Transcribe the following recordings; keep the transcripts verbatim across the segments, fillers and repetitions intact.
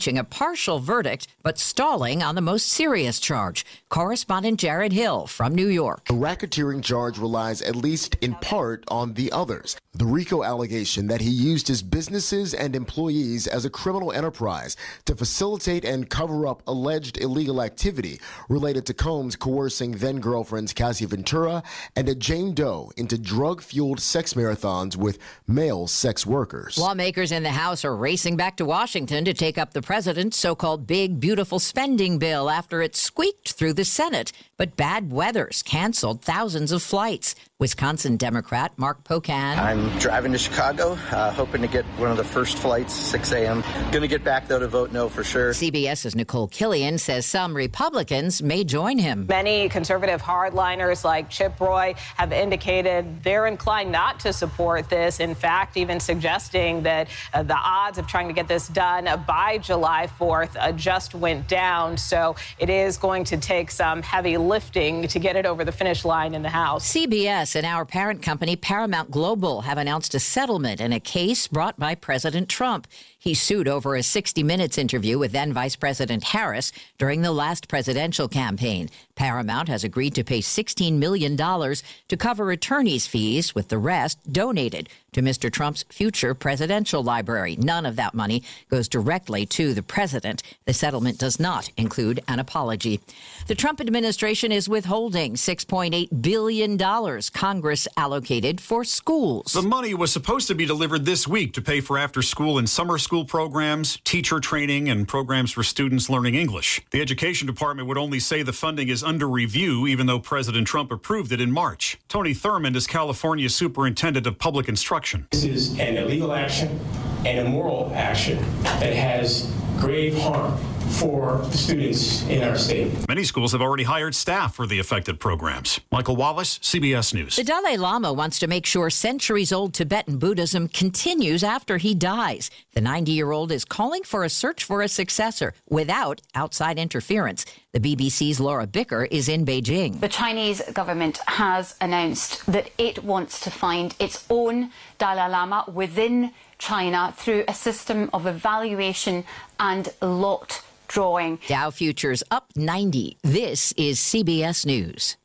reaching a partial verdict, but stalling on the most serious charge. Correspondent Jared Hill from New York. The racketeering charge relies at least in part on the others. The RICO allegation that he used his businesses and employees as a criminal enterprise to facilitate and cover up alleged illegal activity related to Combs coercing then-girlfriends Cassie Ventura and a Jane Doe into drug-fueled sex marathons with male sex workers. Lawmakers in the House are racing back to Washington to take up the president's so-called big, beautiful spending bill after it squeaked through the Senate. But bad weather's canceled thousands of flights. Wisconsin Democrat Mark Pocan. I'm driving to Chicago, uh, hoping to get one of the first flights, six a.m. Going to get back, though, to vote no for sure. CBS's Nicole Killian says some Republicans may join him. Many conservative hardliners like Chip Roy have indicated they're inclined not to support this. In fact, even suggesting that uh, the odds of trying to get this done uh, by July fourth uh, just went down. So it is going to take some heavy lifting to get it over the finish line in the House. C B S and our parent company Paramount Global have announced a settlement in a case brought by President Trump. He sued over a sixty minutes interview with then Vice President Harris during the last presidential campaign. Paramount has agreed to pay sixteen million dollars to cover attorney's fees, with the rest donated to Mister Trump's future presidential library. None of that money goes directly to the president. The settlement does not include an apology. The Trump administration is withholding six point eight billion dollars Congress allocated for schools. The money was supposed to be delivered this week to pay for after-school and summer school programs, teacher training, and programs for students learning English. The Education Department would only say the funding is under review, even though President Trump approved it in March. Tony Thurmond is California's Superintendent of Public Instruction. This is an illegal action and a moral action that has grave harm for the students in our state. Many schools have already hired staff for the affected programs. Michael Wallace, C B S News. The Dalai Lama wants to make sure centuries-old Tibetan Buddhism continues after he dies. The ninety-year-old is calling for a search for a successor without outside interference. The B B C's Laura Bicker is in Beijing. The Chinese government has announced that it wants to find its own Dalai Lama within China through a system of evaluation and lot drawing. Dow futures up ninety. This is C B S News.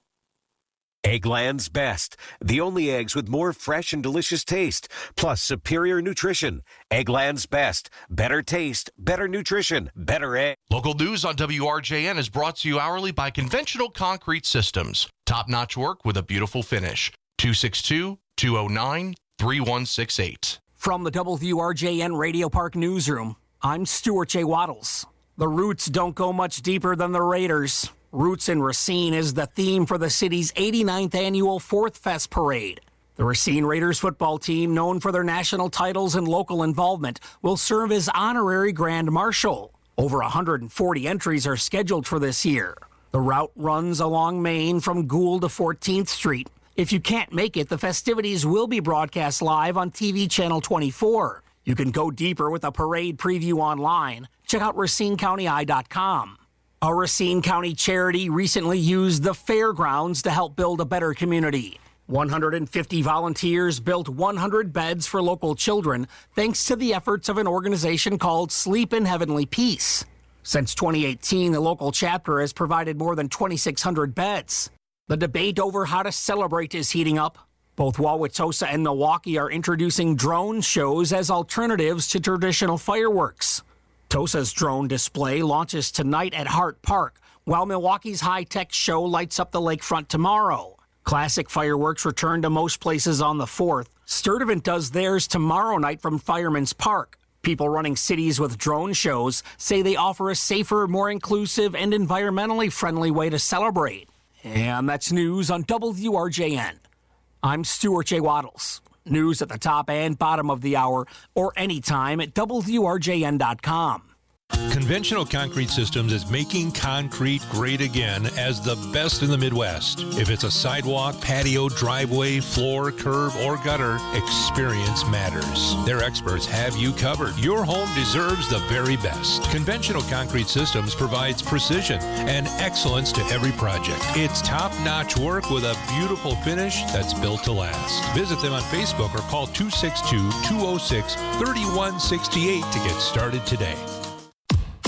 Eggland's Best, the only eggs with more fresh and delicious taste, plus superior nutrition. Eggland's Best, better taste, better nutrition, better egg. Local news on W R J N is brought to you hourly by Conventional Concrete Systems. Top-notch work with a beautiful finish. two six two, two oh nine, three one six eight. From the W R J N Radio Park Newsroom, I'm Stuart J. Waddles. The Roots don't go much deeper than the Raiders. Roots in Racine is the theme for the city's eighty-ninth annual Fourth Fest Parade. The Racine Raiders football team, known for their national titles and local involvement, will serve as honorary Grand Marshal. Over one hundred forty entries are scheduled for this year. The route runs along Main from Gould to fourteenth Street. If you can't make it, the festivities will be broadcast live on T V Channel twenty-four. You can go deeper with a parade preview online. Check out Racine County Eye dot com. A Racine County charity recently used the fairgrounds to help build a better community. one hundred fifty volunteers built one hundred beds for local children thanks to the efforts of an organization called Sleep in Heavenly Peace. Since twenty eighteen, the local chapter has provided more than twenty-six hundred beds. The debate over how to celebrate is heating up. Both Wauwatosa and Milwaukee are introducing drone shows as alternatives to traditional fireworks. Tosa's drone display launches tonight at Hart Park, while Milwaukee's high-tech show lights up the lakefront tomorrow. Classic fireworks return to most places on the fourth. Sturtevant does theirs tomorrow night from Fireman's Park. People running cities with drone shows say they offer a safer, more inclusive, and environmentally friendly way to celebrate. And that's news on W R J N. I'm Stuart J. Waddles. News at the top and bottom of the hour, or anytime at W R J N dot com. Conventional Concrete Systems is making concrete great again as the best in the Midwest. If it's a sidewalk, patio, driveway, floor, curb, or gutter, experience matters. Their experts have you covered. Your home deserves the very best. Conventional Concrete Systems provides precision and excellence to every project. It's top-notch work with a beautiful finish that's built to last. Visit them on Facebook or call two six two, two oh six, three one six eight to get started today.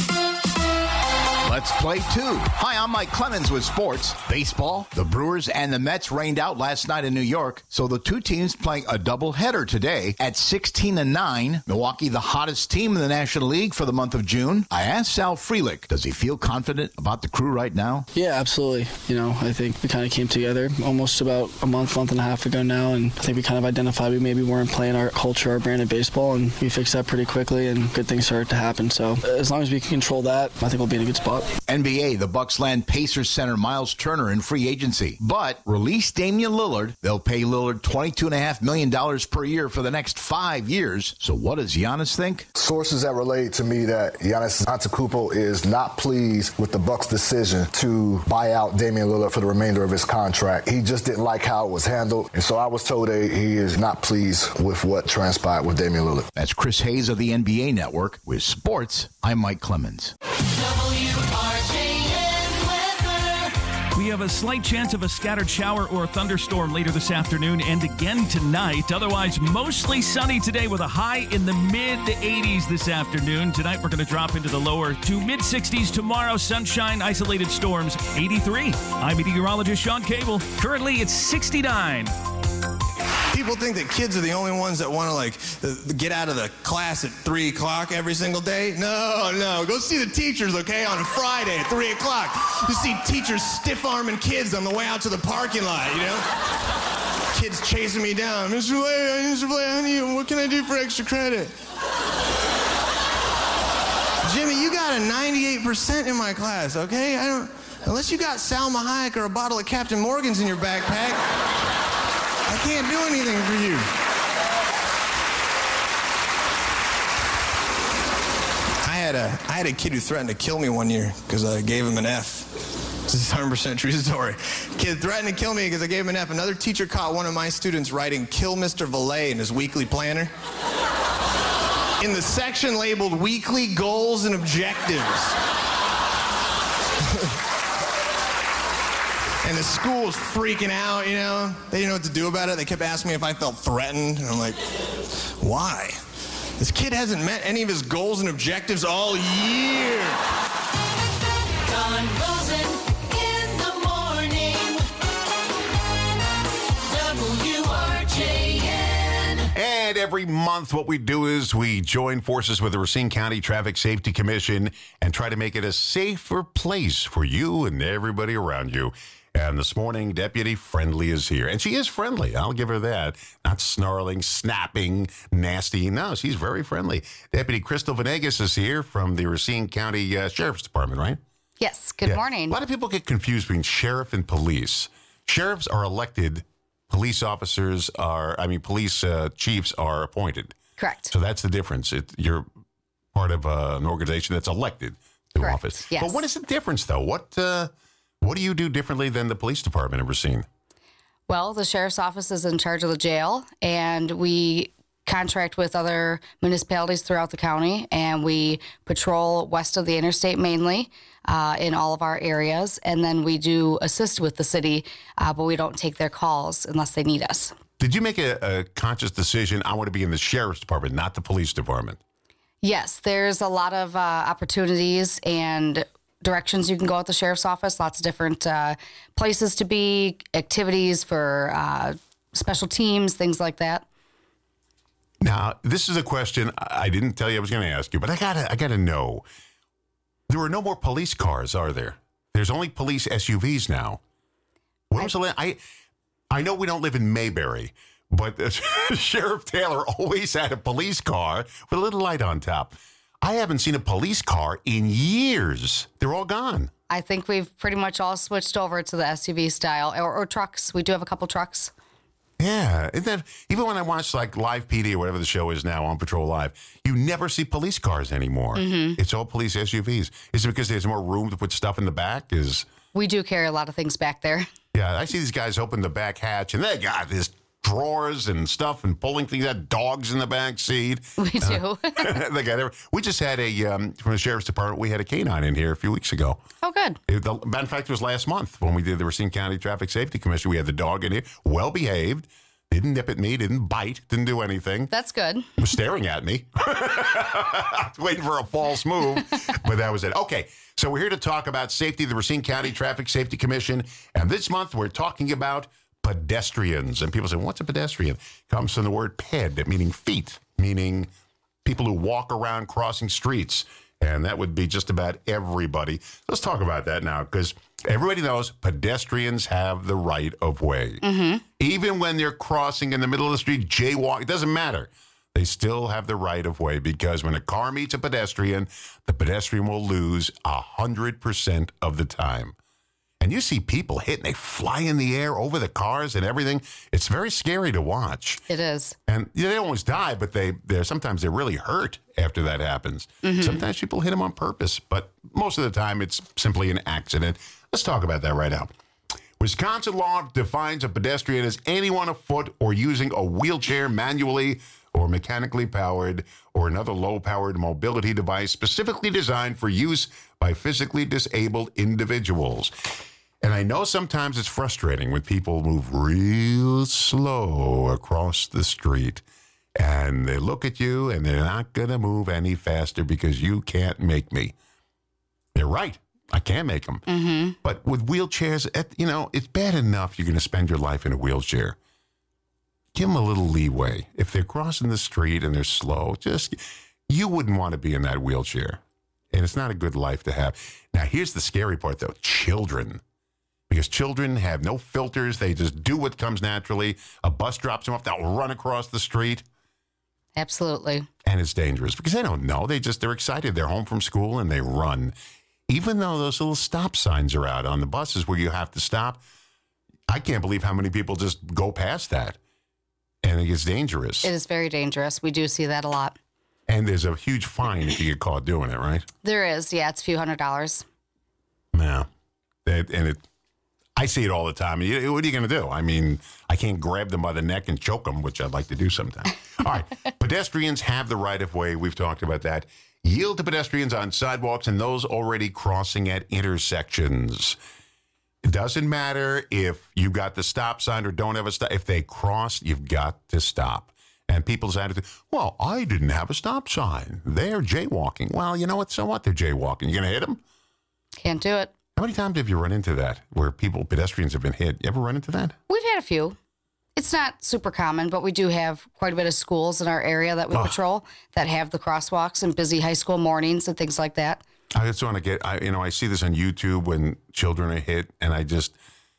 Let's play two. Hi, I'm Mike Clemens with sports. Baseball, the Brewers and the Mets rained out last night in New York, so the two teams playing a doubleheader today at sixteen and nine. Milwaukee, the hottest team in the National League for the month of June. I asked Sal Frelick, does he feel confident about the crew right now? Yeah, absolutely. You know, I think we kind of came together almost about a month, month and a half ago now, and I think we kind of identified we maybe weren't playing our culture, our brand of baseball, and we fixed that pretty quickly, and good things started to happen. So as long as we can control that, I think we'll be in a good spot. N B A, the Bucks land Pacers center Miles Turner in free agency, but release Damian Lillard. They'll pay Lillard twenty-two point five million dollars per year for the next five years. So what does Giannis think? Sources that relate to me that Giannis Antetokounmpo is not pleased with the Bucks' decision to buy out Damian Lillard for the remainder of his contract. He just didn't like how it was handled, and so I was told that he is not pleased with what transpired with Damian Lillard. That's Chris Hayes of the N B A Network. With sports, I'm Mike Clemens. We have a slight chance of a scattered shower or thunderstorm later this afternoon and again tonight. Otherwise, mostly sunny today with a high in the mid eighties this afternoon. Tonight, we're going to drop into the lower to mid sixties. Tomorrow, sunshine, isolated storms, eighty-three. I'm meteorologist Sean Cable. Currently, it's sixty-nine. People think that kids are the only ones that want to, like, get out of the class at three o'clock every single day. No, no. Go see the teachers, okay, on a Friday at three o'clock. You see teachers stiff-arming kids on the way out to the parking lot, you know? Kids chasing me down. Mister Vlay, Mister Vlay, honey, what can I do for extra credit? Jimmy, you got a ninety-eight percent in my class, okay? I don't, unless you got Salma Hayek or a bottle of Captain Morgan's in your backpack, I can't do anything for you. I had a I had a kid who threatened to kill me one year because I gave him an F. This is one hundred percent true story. Kid threatened to kill me because I gave him an F. Another teacher caught one of my students writing "Kill Mister Valet" in his weekly planner. In the section labeled "Weekly Goals and Objectives." And the school was freaking out, you know? They didn't know what to do about it. They kept asking me if I felt threatened. And I'm like, why? This kid hasn't met any of his goals and objectives all year. Don Rosen in the morning. W R J N. And every month what we do is we join forces with the Racine County Traffic Safety Commission and try to make it a safer place for you and everybody around you. And this morning, Deputy Friendly is here. And she is friendly. I'll give her that. Not snarling, snapping, nasty. No, she's very friendly. Deputy Crystal Venegas is here from the Racine County uh, Sheriff's Department, right? Yes. Good Yeah. morning. A lot of people get confused between sheriff and police. Sheriffs are elected. Police officers are, I mean, police uh, chiefs are appointed. Correct. So that's the difference. It, you're part of uh, an organization that's elected to Correct. office. Yes. But what is the difference, though? What uh, what do you do differently than the police department in Racine? Well, the sheriff's office is in charge of the jail, and we contract with other municipalities throughout the county, and we patrol west of the interstate mainly uh, in all of our areas, and then we do assist with the city, uh, but we don't take their calls unless they need us. Did you make a, a conscious decision, I want to be in the sheriff's department, not the police department? Yes, there's a lot of uh, opportunities and directions you can go at the sheriff's office, lots of different uh, places to be, activities for uh, special teams, things like that. Now, this is a question I didn't tell you I was going to ask you, but I gotta, I gotta know. There are no more police cars, are there? There's only police S U Vs now. When was the last, I, I know we don't live in Mayberry, but uh, Sheriff Taylor always had a police car with a little light on top. I haven't seen a police car in years. They're all gone. I think we've pretty much all switched over to the S U V style or, or trucks. We do have a couple trucks. Yeah. Isn't that, even when I watch like Live P D or whatever the show is now on Patrol Live, you never see police cars anymore. Mm-hmm. It's all police S U Vs. Is it because there's more room to put stuff in the back? Is We do carry a lot of things back there. Yeah, I see these guys open the back hatch, and they got this drawers and stuff and pulling things out, dogs in the back seat. We do. Uh, they got every, we just had a, um, from the Sheriff's Department, we had a canine in here a few weeks ago. Oh, good. It, the, matter of fact, it was last month when we did the Racine County Traffic Safety Commission. We had the dog in here, well behaved. Didn't nip at me, didn't bite, didn't do anything. That's good. Was staring at me. I was waiting for a false move, but that was it. Okay, so we're here to talk about safety, the Racine County Traffic Safety Commission, and this month we're talking about pedestrians. And people say, what's a pedestrian? Comes from the word ped, meaning feet, meaning people who walk around crossing streets. And that would be just about everybody. Let's talk about that now, because everybody knows pedestrians have the right of way. Mm-hmm. Even when they're crossing in the middle of the street, jaywalk, it doesn't matter. They still have the right of way, because when a car meets a pedestrian, the pedestrian will lose one hundred percent of the time. And you see people hit and they fly in the air over the cars and everything. It's very scary to watch. It is. And you know, they almost die, but they they're sometimes they're really hurt after that happens. Mm-hmm. Sometimes people hit them on purpose, but most of the time it's simply an accident. Let's talk about that right now. Wisconsin law defines a pedestrian as anyone afoot or using a wheelchair, manually or mechanically powered, or another low-powered mobility device specifically designed for use by physically disabled individuals. And I know sometimes it's frustrating when people move real slow across the street and they look at you and they're not going to move any faster because you can't make me. They're right. I can't make them. Mm-hmm. But with wheelchairs, you know, it's bad enough you're going to spend your life in a wheelchair. Give them a little leeway. If they're crossing the street and they're slow, just, you wouldn't want to be in that wheelchair. And it's not a good life to have. Now, here's the scary part, though. Children. Because children have no filters. They just do what comes naturally. A bus drops them off, they'll run across the street. Absolutely. And it's dangerous because they don't know. They just, they're excited. They're home from school and they run. Even though those little stop signs are out on the buses where you have to stop, I can't believe how many people just go past that. And it gets dangerous. It is very dangerous. We do see that a lot. And there's a huge fine if you get caught doing it, right? There is. Yeah, it's a few hundred dollars. Yeah. It, and it, I see it all the time. You, what are you going to do? I mean, I can't grab them by the neck and choke them, which I'd like to do sometime. All right. Pedestrians have the right of way. We've talked about that. Yield to pedestrians on sidewalks and those already crossing at intersections. It doesn't matter if you got the stop sign or don't have a stop. If they cross, you've got to stop. And people's attitude, well, I didn't have a stop sign. They're jaywalking. Well, you know what? So what? They're jaywalking. You going to hit them? Can't do it. How many times have you run into that where people, pedestrians have been hit? You ever run into that? We've had a few. It's not super common, but we do have quite a bit of schools in our area that we Oh. patrol that have the crosswalks and busy high school mornings and things like that. I just want to get, I, you know, I see this on YouTube when children are hit, and I just,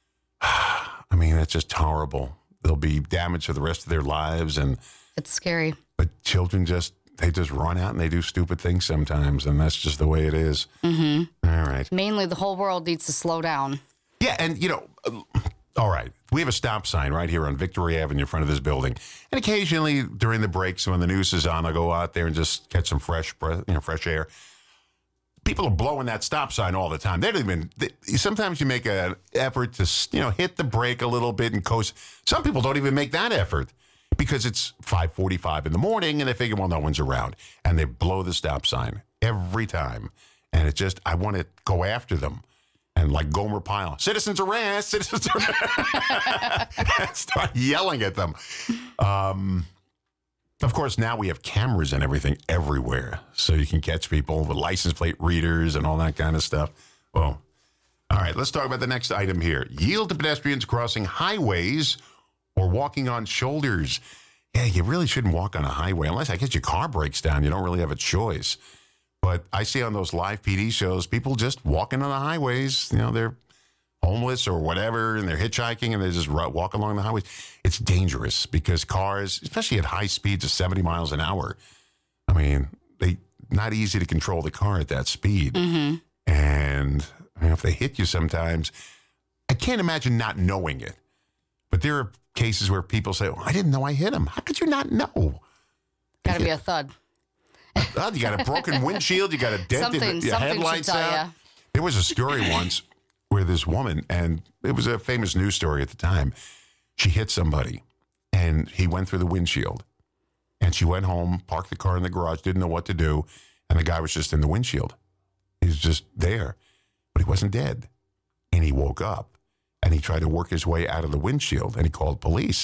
I mean, it's just horrible. They'll be damaged for the rest of their lives, and It's scary. but children just, they just run out and they do stupid things sometimes, and that's just the way it is. Mm-hmm. All right. Mainly, the whole world needs to slow down. Yeah, and, you know, uh, all right, we have a stop sign right here on Victory Avenue in front of this building. And occasionally during the breaks when the news is on, I'll go out there and just catch some fresh breath, you know, fresh air. People are blowing that stop sign all the time. They don't even, they, sometimes you make an effort to, you know, hit the brake a little bit and coast. Some people don't even make that effort because it's five forty-five in the morning and they figure, well, no one's around. And they blow the stop sign every time. And it just, I want to go after them. And like Gomer Pyle, citizens arrest, citizens arrest. Start yelling at them. Um, of course, now we have cameras and everything everywhere. So you can catch people with license plate readers and all that kind of stuff. Well, all right, let's talk about the next item here. Yield to pedestrians crossing highways or walking on shoulders. Yeah, you really shouldn't walk on a highway unless I guess your car breaks down. You don't really have a choice. But I see on those live P D shows, people just walking on the highways. You know, they're homeless or whatever, and they're hitchhiking, and they just ru- walk along the highways. It's dangerous because cars, especially at high speeds of seventy miles an hour, I mean, they not easy to control the car at that speed. Mm-hmm. And I mean, if they hit you sometimes, I can't imagine not knowing it. But there are cases where people say, oh, I didn't know I hit him. How could you not know? Got to be a thud. Oh, you got a broken windshield. You got a dent Something- in the your something should headlights tell out. ya. There was a story once where this woman, and it was a famous news story at the time, she hit somebody, and he went through the windshield. And she went home, parked the car in the garage, didn't know what to do, and the guy was just in the windshield. He was just there, but he wasn't dead. And he woke up, and he tried to work his way out of the windshield, and he called police.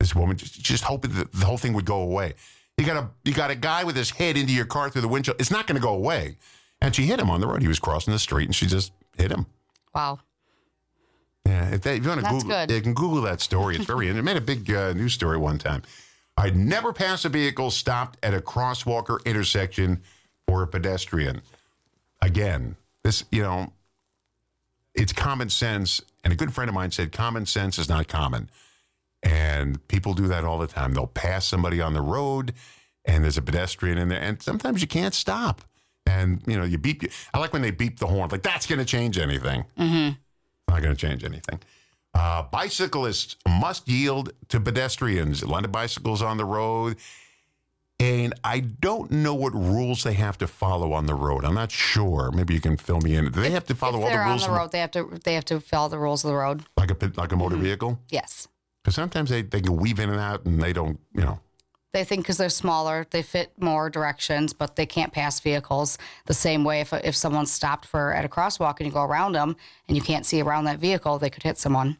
This woman just, just hoping that the whole thing would go away. You got a you got a guy with his head into your car through the windshield. It's not going to go away. And she hit him on the road. He was crossing the street, and she just hit him. Wow. Yeah, if, that, if you want to That's Google, good. you can Google that story. It's very. It made a big uh, news story one time. I'd never pass a vehicle stopped at a crosswalk or intersection for a pedestrian. Again, this you know, it's common sense. And a good friend of mine said, "Common sense is not common." And people do that all the time. They'll pass somebody on the road, and there's a pedestrian in there, and sometimes you can't stop. And, you know, you beep. I like when they beep the horn. Like, that's going to change anything. Mm-hmm. Not going to change anything. Uh, bicyclists must yield to pedestrians. A lot of bicycles on the road. And I don't know what rules they have to follow on the road. I'm not sure. Maybe you can fill me in. Do they have to follow If all the they're rules? on the road, they have to they have to follow the rules of the road. Like a, like a motor vehicle? Yes. Because sometimes they, they can weave in and out, and they don't, you know. They think because they're smaller, they fit more directions, but they can't pass vehicles the same way. If if someone's stopped for at a crosswalk and you go around them and you can't see around that vehicle, they could hit someone.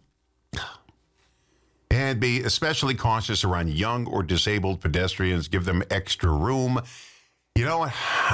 And be especially cautious around young or disabled pedestrians. Give them extra room. You know,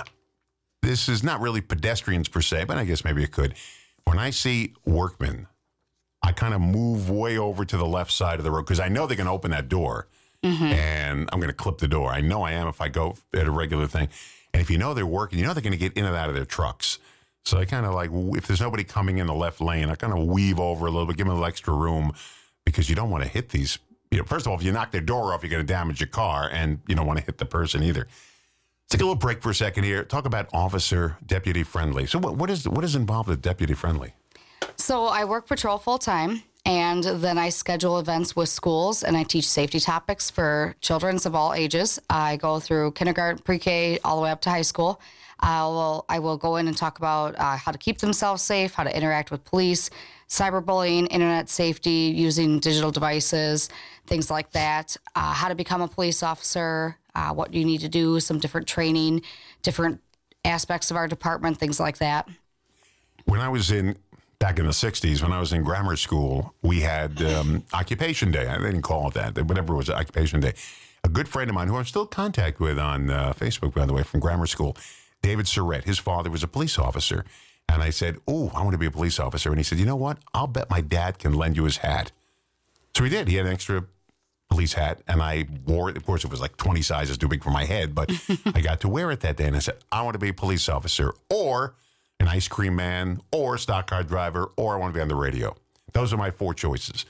this is not really pedestrians per se, but I guess maybe it could. When I see workmen, I kind of move way over to the left side of the road because I know they're going to open that door. Mm-hmm. And I'm going to clip the door. I know I am if I go at a regular thing. And if you know they're working, you know they're going to get in and out of their trucks. So I kind of like, if there's nobody coming in the left lane, I kind of weave over a little bit, give them a little extra room because you don't want to hit these. You know, first of all, if you knock their door off, you're going to damage your car, and you don't want to hit the person either. Let's take a little break for a second here. Talk about officer deputy friendly. So what, what is what is involved with deputy friendly? So I work patrol full time, and then I schedule events with schools, and I teach safety topics for children of all ages. I go through kindergarten, pre-K, all the way up to high school. I will I will go in and talk about uh, how to keep themselves safe, how to interact with police, cyberbullying, internet safety, using digital devices, things like that, uh, how to become a police officer, uh, what you need to do, some different training, different aspects of our department, things like that. When I was in, back in the sixties, when I was in grammar school, we had um, Occupation Day. I didn't call it that, whatever it was, Occupation Day. A good friend of mine, who I'm still in contact with on uh, Facebook, by the way, from grammar school, David Surratt, his father was a police officer. And I said, oh, I want to be a police officer. And he said, you know what? I'll bet my dad can lend you his hat. So he did. He had an extra police hat, and I wore it. Of course, it was like twenty sizes too big for my head, but I got to wear it that day. And I said, I want to be a police officer, or an ice cream man, or a stock car driver, or I want to be on the radio. Those are my four choices.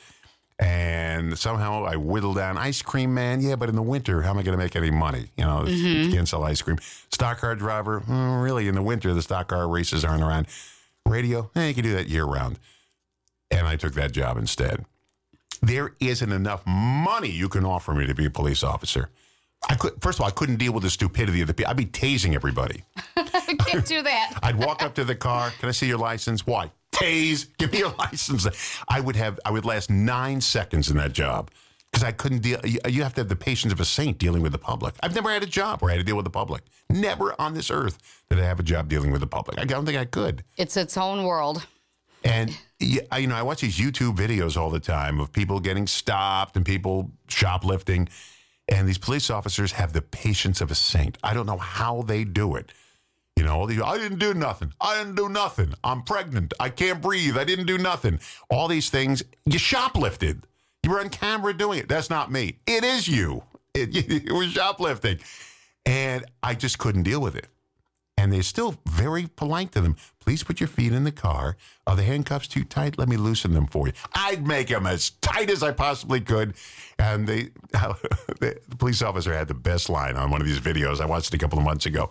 And somehow I whittled down ice cream man. Yeah, but in the winter, how am I going to make any money? You know, mm-hmm. You can't sell ice cream. Stock car driver, mm, really, in the winter, the stock car races aren't around. Radio, eh, you can do that year round. And I took that job instead. There isn't enough money you can offer me to be a police officer. I could, first of all, I couldn't deal with the stupidity of the people. I'd be tasing everybody. Can't do that. I'd walk up to the car. Can I see your license? Why? Tase. Give me your license. I would have. I would last nine seconds in that job because I couldn't deal. You, you have to have the patience of a saint dealing with the public. I've never had a job where I had to deal with the public. Never on this earth did I have a job dealing with the public. I don't think I could. It's its own world. And you know, I watch these YouTube videos all the time of people getting stopped and people shoplifting. And these police officers have the patience of a saint. I don't know how they do it. You know, they, I didn't do nothing. I didn't do nothing. I'm pregnant. I can't breathe. I didn't do nothing. All these things. You shoplifted. You were on camera doing it. That's not me. It is you. It, it was shoplifting. And I just couldn't deal with it. And they're still very polite to them. Please put your feet in the car. Are the handcuffs too tight? Let me loosen them for you. I'd make them as tight as I possibly could. And they, the police officer had the best line on one of these videos. I watched it a couple of months ago.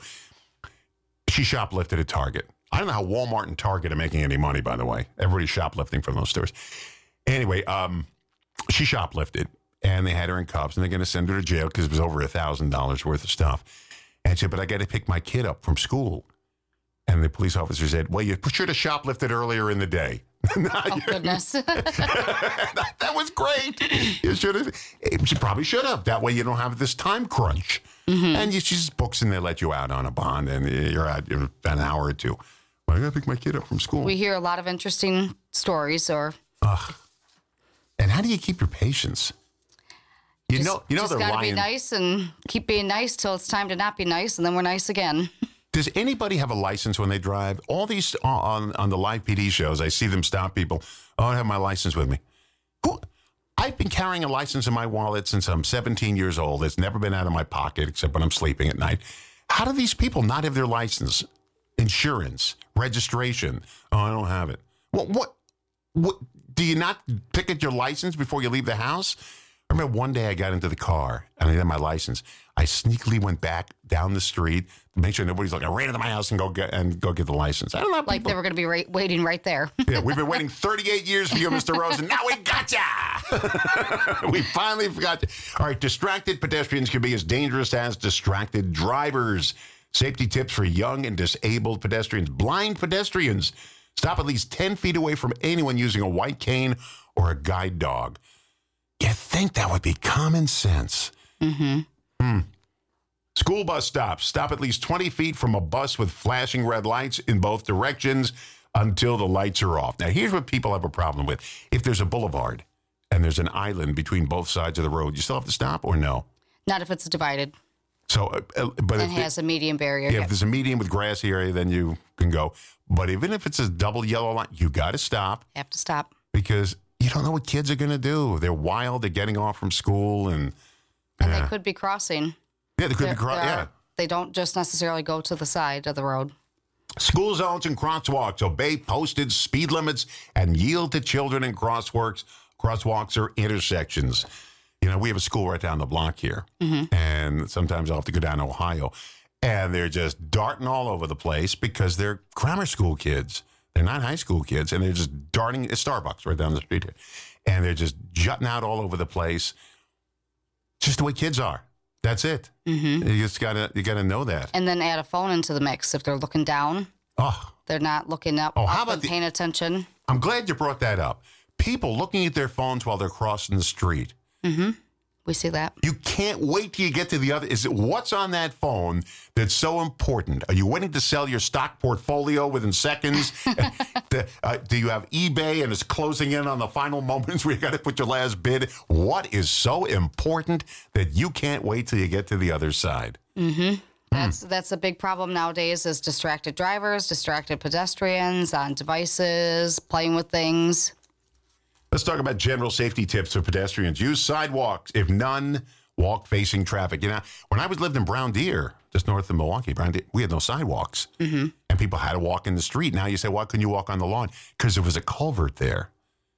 She shoplifted at Target. I don't know how Walmart and Target are making any money, by the way. Everybody's shoplifting from those stores. Anyway, um, she shoplifted, and they had her in cuffs, and they're going to send her to jail because it was over one thousand dollars worth of stuff. And she said, but I got to pick my kid up from school. And the police officer said, well, you should have shoplifted earlier in the day. Oh, goodness. that, that was great. You should have. She probably should have. That way you don't have this time crunch. Mm-hmm. And you, she just books and they let you out on a bond, and you're out in an hour or two. Well, I got to pick my kid up from school. We hear a lot of interesting stories. or. Ugh. And how do you keep your patience? You just, know, you know just they're gotta lying. be nice and keep being nice till it's time to not be nice, and then we're nice again. Does anybody have a license when they drive? All these on on the live P D shows, I see them stop people. Oh, I don't have my license with me. Who? I've been carrying a license in my wallet since I'm seventeen years old. It's never been out of my pocket except when I'm sleeping at night. How do these people not have their license, insurance, registration? Oh, I don't have it. What? What? What? Do you not pick at your license before you leave the house? I remember one day I got into the car and I had my license. I sneakily went back down the street to make sure nobody's like, I ran into my house and go get and go get the license. I don't know. Like people. they were going to be right, waiting right there. Yeah, we've been waiting thirty-eight years for you, Mister Rosen. Now we gotcha. We finally forgot you. All right, distracted pedestrians can be as dangerous as distracted drivers. Safety tips for young and disabled pedestrians. Blind pedestrians. Stop at least ten feet away from anyone using a white cane or a guide dog. You'd think that would be common sense. Mm-hmm. Hmm. School bus stops. Stop at least twenty feet from a bus with flashing red lights in both directions until the lights are off. Now, here's what people have a problem with. If there's a boulevard and there's an island between both sides of the road, you still have to stop or no? Not if it's divided. So, uh, uh, but and if has it, a median barrier. yeah, Yep. if there's a median with grassy area, then you can go. But even if it's a double yellow line, you got to stop. Have to stop. Because you don't know what kids are going to do. They're wild. They're getting off from school. And, And yeah. they could be crossing. Yeah, they could There- be crossing. there are- Yeah. They don't just necessarily go to the side of the road. School zones and crosswalks. Obey posted speed limits and yield to children in crosswalks, crosswalks or intersections. You know, we have a school right down the block here. Mm-hmm. And sometimes I'll have to go down to Ohio. And they're just darting all over the place because they're grammar school kids. They're not high school kids. And they're just darting. It's Starbucks right down the street here. And they're just jutting out all over the place. Just the way kids are. That's it. Mm-hmm. You just gotta you gotta know that. And then add a phone into the mix. If they're looking down, Oh, they're not looking up, Oh, how up about and the- paying attention. I'm glad you brought that up. People looking at their phones while they're crossing the street. Mm-hmm. We see that. You can't wait till you get to the other. Is it what's on that phone that's so important? Are you waiting to sell your stock portfolio within seconds? the, uh, do you have eBay and it's closing in on the final moments where you got to put your last bid? What is so important that you can't wait till you get to the other side? Mm-hmm. That's that's a big problem nowadays is distracted drivers, distracted pedestrians on devices, playing with things. Let's talk about general safety tips for pedestrians. Use sidewalks. If none, walk facing traffic. You know, when I was lived in Brown Deer, just north of Milwaukee, Brown Deer, we had no sidewalks. Mm-hmm. And people had to walk in the street. Now you say, why couldn't you walk on the lawn? Because there was a culvert there.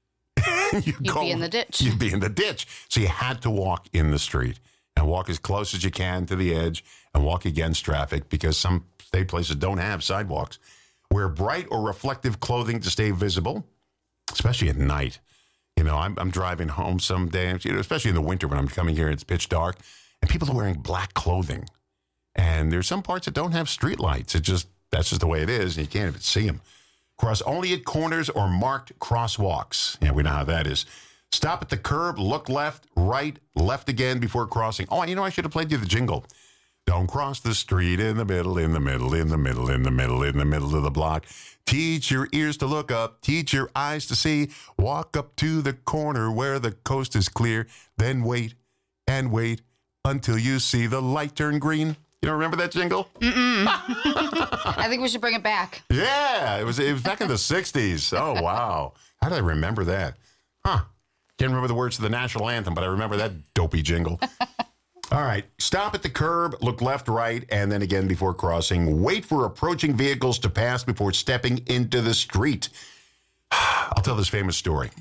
You'd You'd go- be in the ditch. You'd be in the ditch. So you had to walk in the street and walk as close as you can to the edge and walk against traffic because some state places don't have sidewalks. Wear bright or reflective clothing to stay visible, especially at night. You know, I'm, I'm driving home some days, you know, especially in the winter when I'm coming here, it's pitch dark, and people are wearing black clothing. And there's some parts that don't have street lights. It just, that's just the way it is, and you can't even see them. Cross only at corners or marked crosswalks. Yeah, we know how that is. Stop at the curb, look left, right, left again before crossing. Oh, you know, I should have played you the jingle. Don't cross the street in the middle, in the middle, in the middle, in the middle, in the middle of the block. Teach your ears to look up, teach your eyes to see. Walk up to the corner where the coast is clear. Then wait and wait until you see the light turn green. You don't remember that jingle? Mm-mm. I think we should bring it back. Yeah, it was it was back in the sixties. Oh, wow. How did I remember that? Huh. Can't remember the words to the national anthem, but I remember that dopey jingle. All right. Stop at the curb, look left, right, and then again before crossing. Wait for approaching vehicles to pass before stepping into the street. I'll tell this famous story.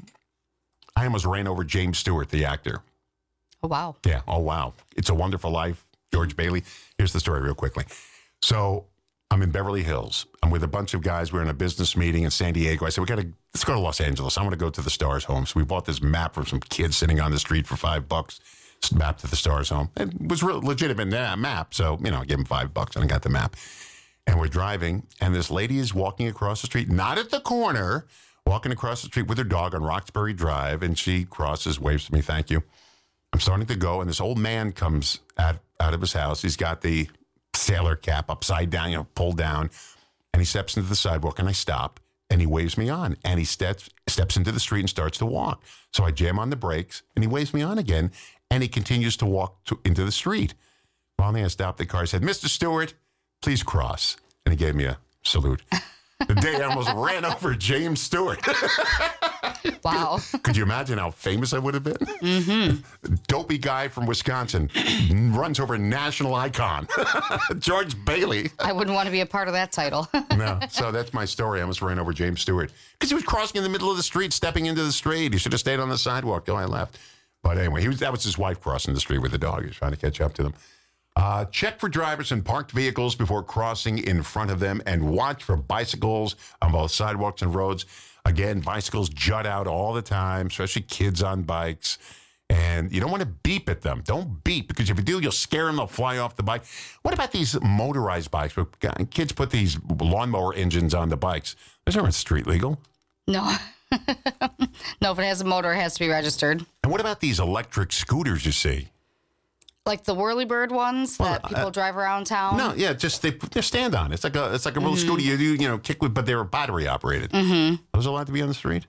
I almost ran over James Stewart, the actor. Oh, wow. Yeah. Oh, wow. It's a Wonderful Life. George Bailey. Here's the story real quickly. So I'm in Beverly Hills. I'm with a bunch of guys. We're in a business meeting in San Diego. I said, we got to, let's go to Los Angeles. I want to go to the Stars home. So we bought this map from some kids sitting on the street for five bucks. It's a map to the Stars home. It was a legitimate uh, map. So, you know, I gave him five bucks and I got the map. And we're driving. And this lady is walking across the street, not at the corner, walking across the street with her dog on Roxbury Drive. And she crosses, waves to me, thank you. I'm starting to go, and this old man comes out, out of his house. He's got the sailor cap upside down, you know, pulled down, and he steps into the sidewalk, and I stop, and he waves me on, and he steps steps into the street and starts to walk. So I jam on the brakes, and he waves me on again, and he continues to walk to, into the street. Finally, I stopped the car. I said, Mister Stewart, please cross. And he gave me a salute. The day I almost ran over James Stewart. Wow. Could you imagine how famous I would have been? Mm-hmm. Dopey guy from Wisconsin runs over a national icon, George Bailey. I wouldn't want to be a part of that title. No, so that's my story. I almost ran over James Stewart because he was crossing in the middle of the street, stepping into the street. He should have stayed on the sidewalk. Oh, I left. But anyway, he was, that was his wife crossing the street with the dog. He was trying to catch up to them. Uh, check for drivers in parked vehicles before crossing in front of them, and watch for bicycles on both sidewalks and roads. Again, bicycles jut out all the time, especially kids on bikes. And you don't want to beep at them. Don't beep, because if you do, you'll scare them. They'll fly off the bike. What about these motorized bikes? Kids put these lawnmower engines on the bikes. Those aren't street legal. No. No, if it has a motor, it has to be registered. And what about these electric scooters you see? Like the Whirlybird ones that Well, people uh, drive around town? No, yeah, just they they stand on. It's like a it's like a little Mhm. scooter you do, you know, kick with, but they're battery operated. Mm-hmm. Those allowed to be on the street?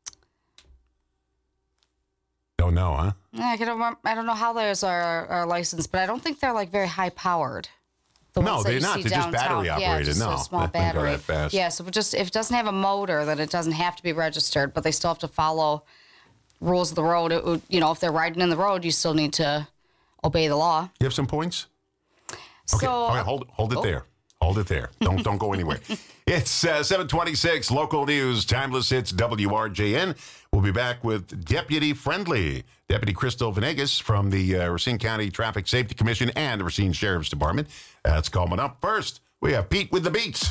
Don't know, huh? Yeah, I, don't, remem- I don't know how those are, are licensed, but I don't think they're like very high powered. The No, ones that they're you not. see They're just downtown. battery Yeah, operated. just No, a small they don't go battery. that fast. Yeah, so if it just if it doesn't have a motor, then it doesn't have to be registered, but they still have to follow rules of the road. It would, you know, if they're riding in the road, you still need to obey the law. You have some points? Okay, So, all right, hold hold it oh. there. Hold it there. Don't don't go anywhere. It's uh, seven twenty-six, local news, timeless hits, W R J N. We'll be back with Deputy Friendly, Deputy Crystal Venegas from the uh, Racine County Traffic Safety Commission and the Racine Sheriff's Department. That's coming up. First, we have Pete with the Beats.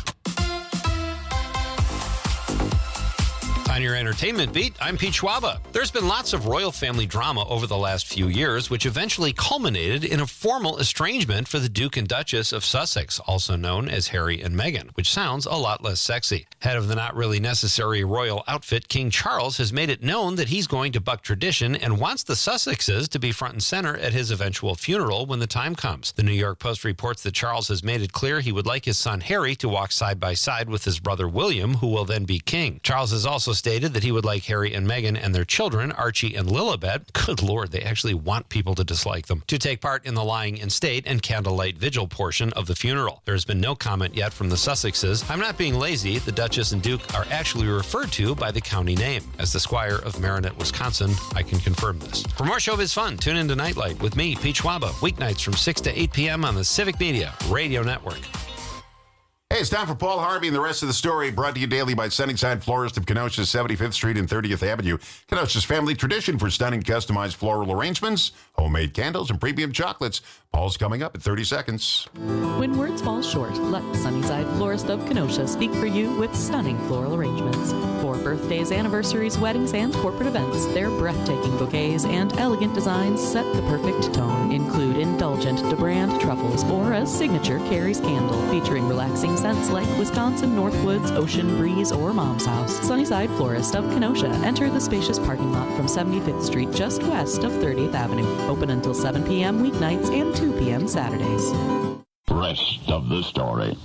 On your entertainment beat, I'm Pete Schwaba. There's been lots of royal family drama over the last few years, which eventually culminated in a formal estrangement for the Duke and Duchess of Sussex, also known as Harry and Meghan, which sounds a lot less sexy. Head of the not really necessary royal outfit, King Charles has made it known that he's going to buck tradition and wants the Sussexes to be front and center at his eventual funeral when the time comes. The New York Post reports that Charles has made it clear he would like his son Harry to walk side by side with his brother William, who will then be king. Charles has also stated that he would like Harry and Meghan and their children, Archie and Lilibet, good Lord, they actually want people to dislike them, to take part in the lying in state and candlelight vigil portion of the funeral. There has been no comment yet from the Sussexes. I'm not being lazy. The Duchess and Duke are actually referred to by the county name. As the Squire of Marinette, Wisconsin, I can confirm this. For more showbiz fun, tune in to Nightlight with me, Pete Schwaba, weeknights from six to eight p.m. on the Civic Media Radio Network. Hey, it's time for Paul Harvey and the rest of the story, brought to you daily by Sunnyside Florist of Kenosha's seventy-fifth Street and thirtieth Avenue. Kenosha's family tradition for stunning customized floral arrangements, homemade candles, and premium chocolates. Paul's coming up in thirty seconds. When words fall short, let Sunnyside Florist of Kenosha speak for you with stunning floral arrangements. For birthdays, anniversaries, weddings, and corporate events, their breathtaking bouquets and elegant designs set the perfect tone. Include indulgent DeBrand truffles or a signature Carrie's candle featuring relaxing scents like Wisconsin Northwoods, Ocean Breeze, or Mom's House. Sunnyside Florist of Kenosha. Enter the spacious parking lot from seventy-fifth Street just west of thirtieth Avenue. Open until seven p.m. weeknights and two p.m. Saturdays. Rest of the story.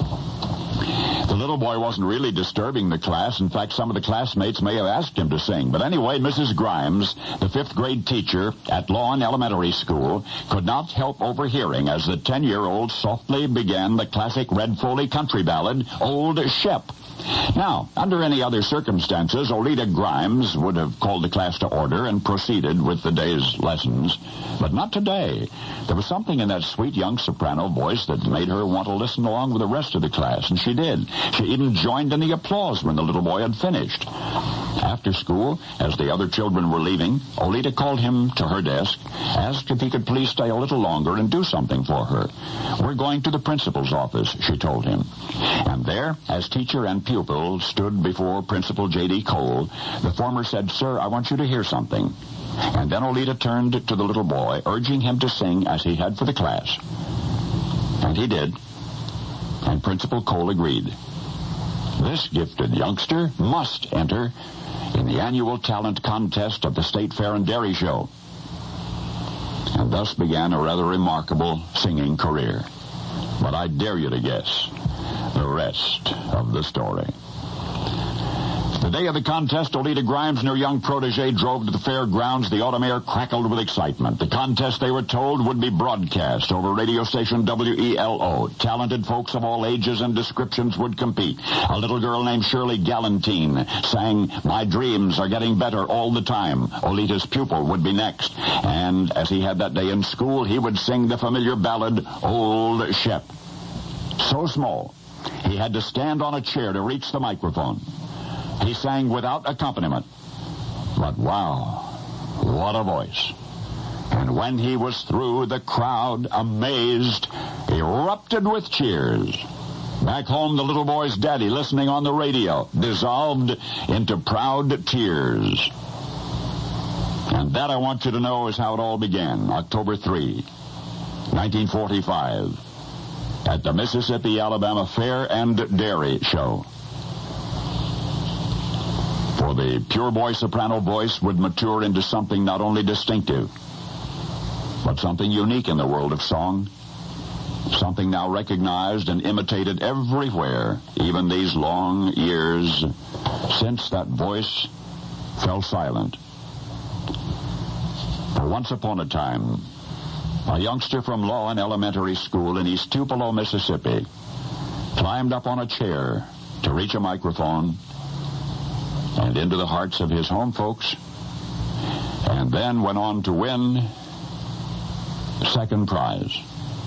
The little boy wasn't really disturbing the class. In fact, some of the classmates may have asked him to sing. But anyway, Missus Grimes, the fifth grade teacher at Lawn Elementary School, could not help overhearing as the ten-year-old softly began the classic Red Foley country ballad, Old Shep. Now, under any other circumstances, Olita Grimes would have called the class to order and proceeded with the day's lessons. But not today. There was something in that sweet young soprano voice that made her want to listen along with the rest of the class, and she did. She even joined in the applause when the little boy had finished. After school, as the other children were leaving, Olita called him to her desk, asked if he could please stay a little longer and do something for her. "We're going to the principal's office," she told him. And there, as teacher and pupil stood before Principal J D. Cole, the former said, "Sir, I want you to hear something." And then Olita turned to the little boy, urging him to sing as he had for the class. And he did. And Principal Cole agreed. This gifted youngster must enter in the annual talent contest of the State Fair and Dairy Show. And thus began a rather remarkable singing career. But I dare you to guess the rest of the story. The day of the contest, Oleta Grimes and her young protege drove to the fairgrounds. The autumn air crackled with excitement. The contest, they were told, would be broadcast over radio station W E L O. Talented folks of all ages and descriptions would compete. A little girl named Shirley Galantine sang, "My dreams are getting better all the time." Oleta's pupil would be next. And as he had that day in school, he would sing the familiar ballad, "Old Shep." So small, he had to stand on a chair to reach the microphone. He sang without accompaniment. But wow, what a voice. And when he was through, the crowd, amazed, erupted with cheers. Back home, the little boy's daddy, listening on the radio, dissolved into proud tears. And that, I want you to know, is how it all began. October third, nineteen forty-five, at the Mississippi-Alabama Fair and Dairy Show. For the pure boy soprano voice would mature into something not only distinctive, but something unique in the world of song. Something now recognized and imitated everywhere, even these long years since that voice fell silent. For once upon a time, a youngster from Lawn Elementary School in East Tupelo, Mississippi, climbed up on a chair to reach a microphone and into the hearts of his home folks, and then went on to win second prize.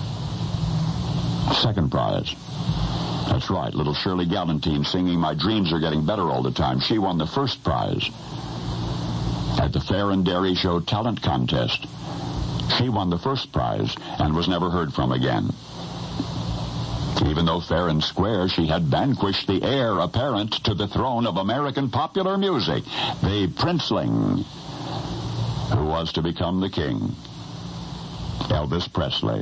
Second prize. That's right, little Shirley Galantine singing "My Dreams Are Getting Better All the Time." She won the first prize at the Fair and Dairy Show Talent Contest. She won the first prize and was never heard from again. Even though fair and square, she had vanquished the heir apparent to the throne of American popular music, the princeling, who was to become the king, Elvis Presley.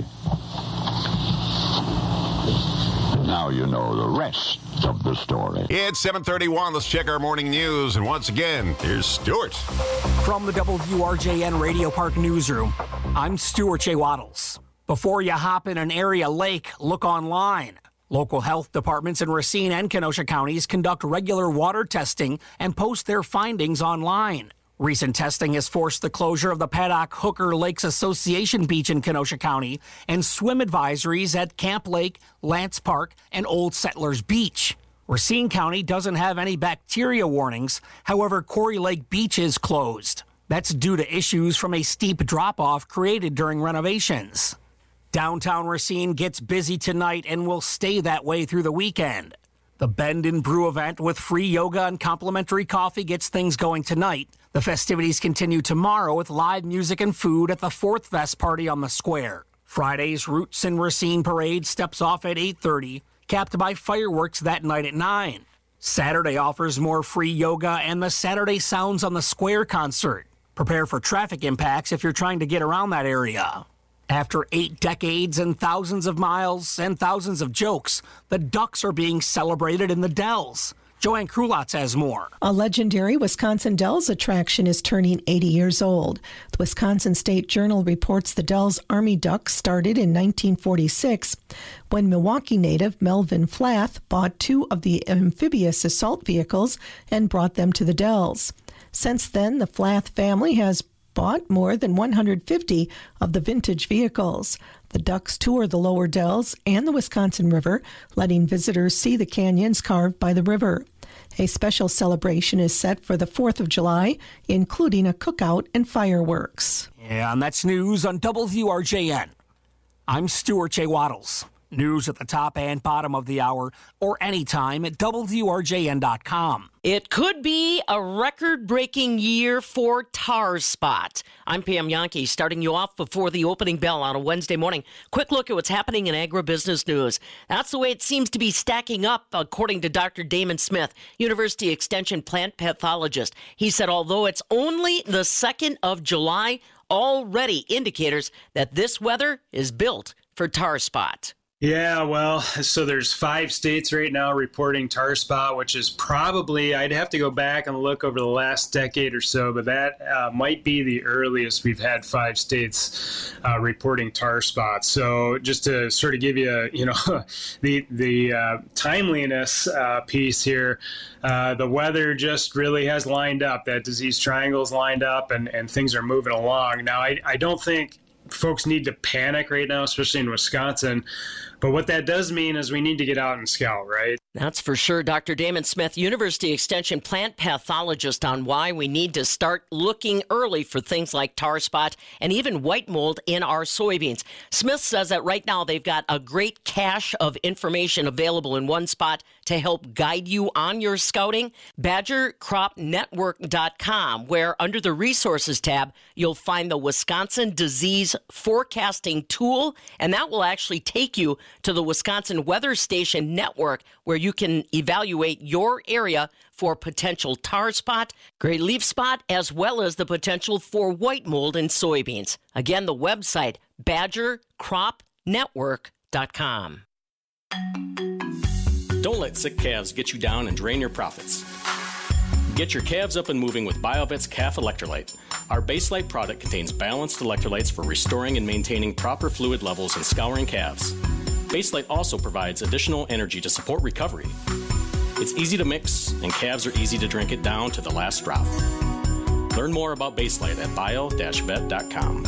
Now you know the rest of the story. It's seven thirty-one. Let's check our morning news. And once again, here's Stuart. From the W R J N Radio Park Newsroom, I'm Stuart J. Waddles. Before you hop in an area lake, look online. Local health departments in Racine and Kenosha counties conduct regular water testing and post their findings online. Recent testing has forced the closure of the Paddock Hooker Lakes Association Beach in Kenosha County and swim advisories at Camp Lake, Lance Park, and Old Settlers Beach. Racine County doesn't have any bacteria warnings. However, Quarry Lake Beach is closed. That's due to issues from a steep drop-off created during renovations. Downtown Racine gets busy tonight and will stay that way through the weekend. The Bend and Brew event with free yoga and complimentary coffee gets things going tonight. The festivities continue tomorrow with live music and food at the Fourth Vest Party on the Square. Friday's Roots in Racine Parade steps off at eight thirty, capped by fireworks that night at nine. Saturday offers more free yoga and the Saturday Sounds on the Square concert. Prepare for traffic impacts if you're trying to get around that area. After eight decades and thousands of miles and thousands of jokes, the Ducks are being celebrated in the Dells. Joanne Krulotz has more. A legendary Wisconsin Dells attraction is turning eighty years old. The Wisconsin State Journal reports the Dells Army Ducks started in nineteen forty-six when Milwaukee native Melvin Flath bought two of the amphibious assault vehicles and brought them to the Dells. Since then, the Flath family has bought more than one hundred fifty of the vintage vehicles. The Ducks tour the lower Dells and the Wisconsin River, letting visitors see the canyons carved by the river. A special celebration is set for the fourth of July, including a cookout and fireworks. Yeah, and that's news on W R J N. I'm Stuart J. Waddles. News at the top and bottom of the hour or anytime at W R J N dot com. It could be a record-breaking year for Tar Spot. I'm Pam Yankee, starting you off before the opening bell on a Wednesday morning. Quick look at what's happening in agribusiness news. That's the way it seems to be stacking up, according to Doctor Damon Smith, University Extension plant pathologist. He said although it's only the second of July, already indicators that this weather is built for Tar Spot. Yeah, well, so there's five states right now reporting tar spot, which is probably, I'd have to go back and look over the last decade or so, but that uh, might be the earliest we've had five states uh, reporting tar spots. So just to sort of give you, you know, the the uh, timeliness uh, piece here, uh, the weather just really has lined up. That disease triangle's lined up, and, and things are moving along. Now, I, I don't think folks need to panic right now, especially in Wisconsin. But what that does mean is we need to get out and scout, right? That's for sure. Doctor Damon Smith, University Extension plant pathologist, on why we need to start looking early for things like tar spot and even white mold in our soybeans. Smith says that right now they've got a great cache of information available in one spot to help guide you on your scouting. Badger Crop Network dot com, where under the resources tab, you'll find the Wisconsin Disease Forecasting Tool, and that will actually take you to the Wisconsin Weather Station Network, where you can evaluate your area for potential tar spot, gray leaf spot, as well as the potential for white mold in soybeans. Again, the website, Badger Crop Network dot com. Don't let sick calves get you down and drain your profits. Get your calves up and moving with BioVet's Calf Electrolyte. Our Baselite product contains balanced electrolytes for restoring and maintaining proper fluid levels in scouring calves. Baselite also provides additional energy to support recovery. It's easy to mix, and calves are easy to drink it down to the last drop. Learn more about Baselite at bio dash vet dot com.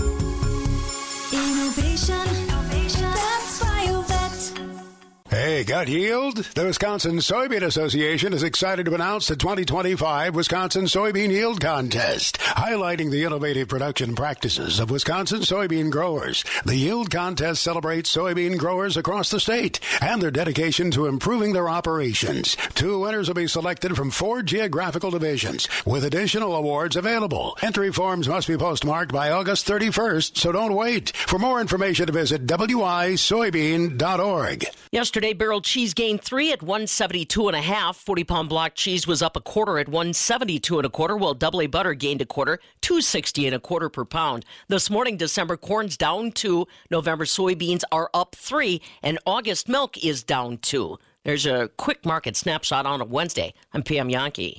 Innovation, Innovation. That's BioVet. Hey, gut yield? The Wisconsin Soybean Association is excited to announce the twenty twenty-five Wisconsin Soybean Yield Contest, highlighting the innovative production practices of Wisconsin soybean growers. The Yield Contest celebrates soybean growers across the state and their dedication to improving their operations. Two winners will be selected from four geographical divisions, with additional awards available. Entry forms must be postmarked by August thirty-first, so don't wait. For more information, visit w i soybean dot org. Yesterday, barrel cheese gained three at one seventy-two and a half. forty pound block cheese was up a quarter at one seventy-two and a quarter, while double A butter gained a quarter, two sixty and a quarter per pound. This morning, December corn's down two, November soybeans are up three, and August milk is down two. There's a quick market snapshot on a Wednesday. I'm P M Yankee.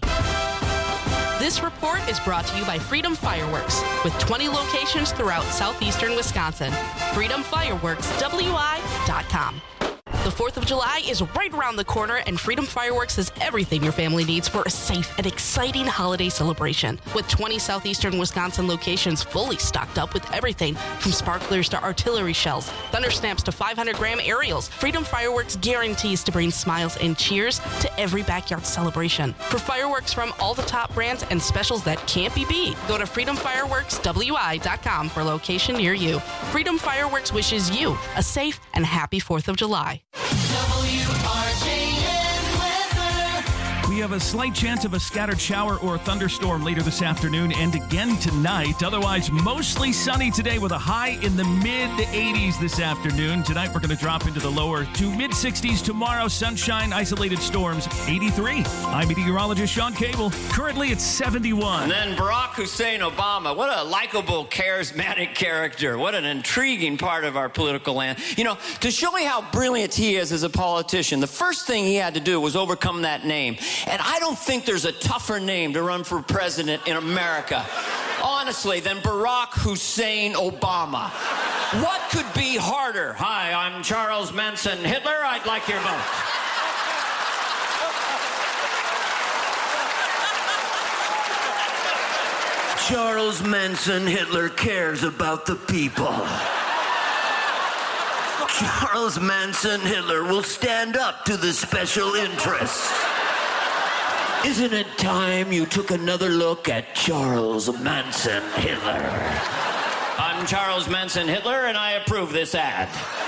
This report is brought to you by Freedom Fireworks, with twenty locations throughout southeastern Wisconsin. freedom fireworks w i dot com. The fourth of July is right around the corner, and Freedom Fireworks has everything your family needs for a safe and exciting holiday celebration. With twenty southeastern Wisconsin locations fully stocked up with everything from sparklers to artillery shells, thunder snaps to five hundred gram aerials, Freedom Fireworks guarantees to bring smiles and cheers to every backyard celebration. For fireworks from all the top brands and specials that can't be beat, go to freedom fireworks w i dot com for a location near you. Freedom Fireworks wishes you a safe and happy fourth of July. W R J N weather. We have a slight chance of a scattered shower or thunderstorm later this afternoon and again tonight. Otherwise, mostly sunny today with a high in the mid eighties this afternoon. Tonight, we're going to drop into the lower to mid sixties. Tomorrow, sunshine, isolated storms, eighty-three. I'm meteorologist Sean Cable. Currently, it's seventy-one. And then Barack Hussein Obama. What a likable, charismatic character. What an intriguing part of our political land. You know, to show you how brilliant he is as a politician, the first thing he had to do was overcome that name. And I don't think there's a tougher name to run for president in America, honestly, than Barack Hussein Obama. What could be harder? Hi, I'm Charles Manson Hitler. I'd like your vote. Charles Manson Hitler cares about the people. Charles Manson Hitler will stand up to the special interests. Isn't it time you took another look at Charles Manson Hitler? I'm Charles Manson Hitler, and I approve this ad.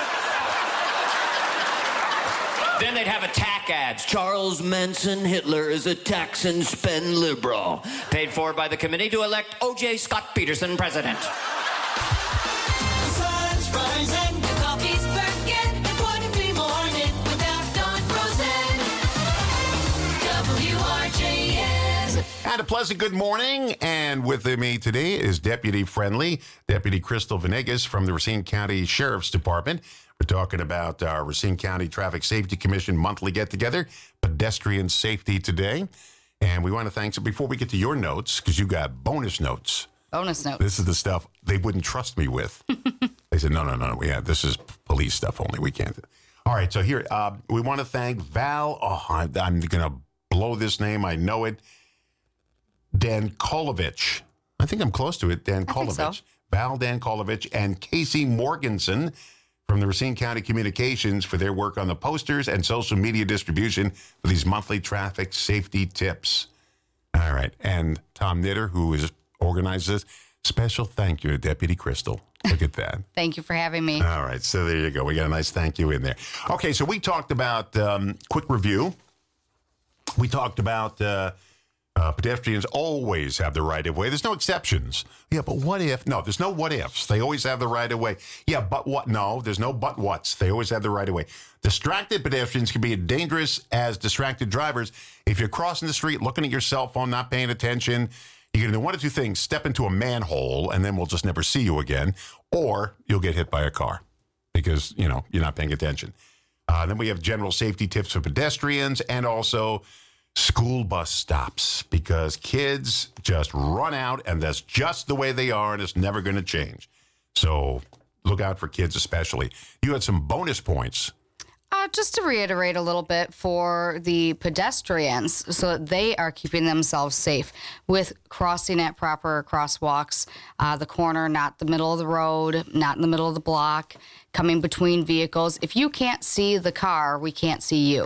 Then they'd have attack ads. Charles Manson Hitler is a tax and spend liberal. Paid for by the committee to elect O J Scott Peterson president. The sun's rising, the coffee's perking, and what a free morning without Don Rosen. W R J N. And a pleasant good morning. And with me today is Deputy Friendly, Deputy Crystal Venegas from the Racine County Sheriff's Department. We're talking about our Racine County Traffic Safety Commission monthly get-together, pedestrian safety today. And we want to thank, so before we get to your notes, because you got bonus notes. Bonus notes. This is the stuff they wouldn't trust me with. They said, no, no, no, we have, this is police stuff only. We can't. All right, so here, uh, we want to thank Val. Oh, I'm, I'm going to blow this name. I know it. Dankolovich. I think I'm close to it. Dankolovich. So. Val Dankolovich and Casey Morganson from the Racine County Communications for their work on the posters and social media distribution for these monthly traffic safety tips. All right. And Tom Knitter, who is organized this. Special thank you to Deputy Crystal. Look at that. Thank you for having me. All right. So there you go. We got a nice thank you in there. Okay. So we talked about, um, quick review. We talked about uh, uh, pedestrians always have the right of way. There's no exceptions. Yeah, but what if? No, there's no what ifs. They always have the right of way. Yeah, but what? No, there's no but whats. They always have the right of way. Distracted pedestrians can be as dangerous as distracted drivers. If you're crossing the street, looking at your cell phone, not paying attention, you're going to do one of two things: step into a manhole, and then we'll just never see you again, or you'll get hit by a car because, you know, you're not paying attention. Uh, then we have general safety tips for pedestrians and also school bus stops, because kids just run out, and that's just the way they are, and it's never going to change. So look out for kids especially. You had some bonus points. Uh, just to reiterate a little bit for the pedestrians so that they are keeping themselves safe with crossing at proper crosswalks, uh, the corner, not the middle of the road, not in the middle of the block, coming between vehicles. If you can't see the car, we can't see you.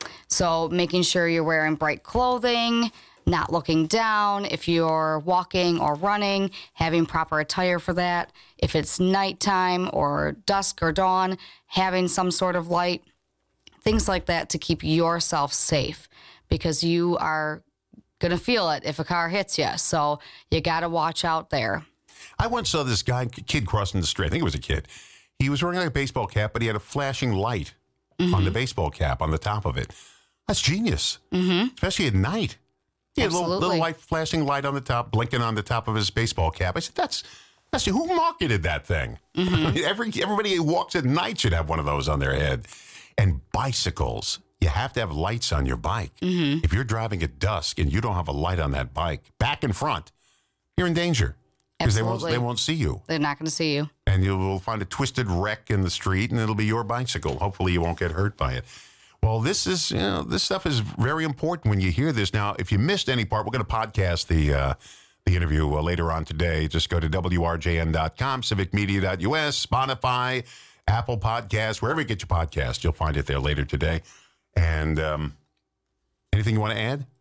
So making sure you're wearing bright clothing, not looking down. If you're walking or running, having proper attire for that. If it's nighttime or dusk or dawn, having some sort of light. Things like that to keep yourself safe, because you are going to feel it if a car hits you. So you got to watch out there. I once saw this guy, kid crossing the street. I think it was a kid. He was wearing like a baseball cap, but he had a flashing light mm-hmm. on the baseball cap on the top of it. That's genius, mm-hmm. especially at night. He had a little, little light, flashing light on the top, blinking on the top of his baseball cap. I said, that's, that's who marketed that thing? Mm-hmm. Every, everybody who walks at night should have one of those on their head. And bicycles, you have to have lights on your bike. Mm-hmm. If you're driving at dusk and you don't have a light on that bike, back and front, you're in danger. Because they won't, they won't see you. They're not going to see you. And you will find a twisted wreck in the street, and it'll be your bicycle. Hopefully you won't get hurt by it. Well, this is, you know, this stuff is very important when you hear this. Now, if you missed any part, we're going to podcast the uh, the interview uh, later on today. Just go to W R J N dot com, civic media dot U S, Spotify, Apple Podcasts, wherever you get your podcast, you'll find it there later today. And um, anything you want to add?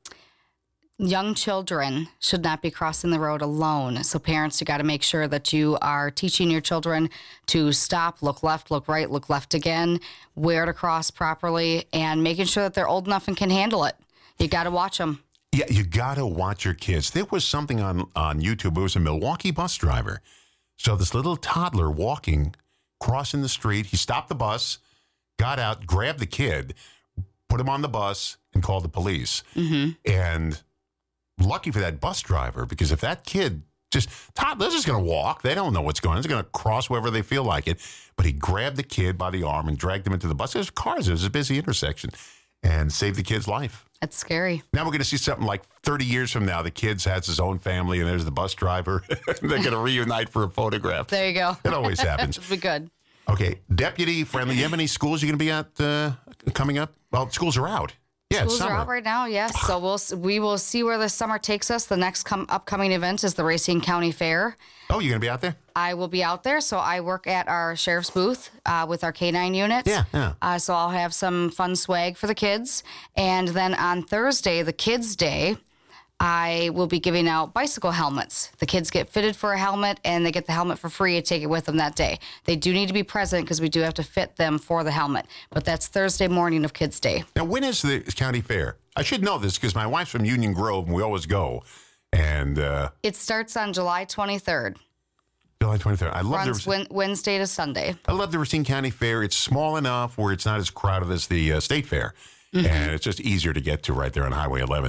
Young children should not be crossing the road alone. So parents, you got to make sure that you are teaching your children to stop, look left, look right, look left again, where to cross properly, and making sure that they're old enough and can handle it. You got to watch them. Yeah, you got to watch your kids. There was something on, on YouTube. It was a Milwaukee bus driver. So this little toddler walking, crossing the street, he stopped the bus, got out, grabbed the kid, put him on the bus, and called the police. Mm-hmm. And lucky for that bus driver, because if that kid just, toddlers just going to walk. They don't know what's going on. They're going to cross wherever they feel like it. But he grabbed the kid by the arm and dragged him into the bus. There's cars. It was a busy intersection. And saved the kid's life. That's scary. Now we're going to see something like thirty years from now. The kid has his own family, and there's the bus driver. They're going to reunite for a photograph. There you go. It always happens. It'll be good. Okay, Deputy Friendly, you have any schools you're going to be at uh, coming up? Well, schools are out. Yeah, Schools it's summer. are out right now, yes. So we'll we will see where the summer takes us. The next com- upcoming event is the Racine County Fair. Oh, you're going to be out there? I will be out there. So I work at our sheriff's booth uh, with our K nine units. Yeah, yeah. Uh, so I'll have some fun swag for the kids. And then on Thursday, the Kids' Day, I will be giving out bicycle helmets. The kids get fitted for a helmet, and they get the helmet for free to take it with them that day. They do need to be present because we do have to fit them for the helmet. But that's Thursday morning of Kids' Day. Now, when is the county fair? I should know this because my wife's from Union Grove, and we always go. And uh, it starts on July twenty-third. July twenty-third. I love Runs the Wednesday to Sunday. I love the Racine County Fair. It's small enough where it's not as crowded as the uh, state fair, mm-hmm. and it's just easier to get to right there on Highway eleven.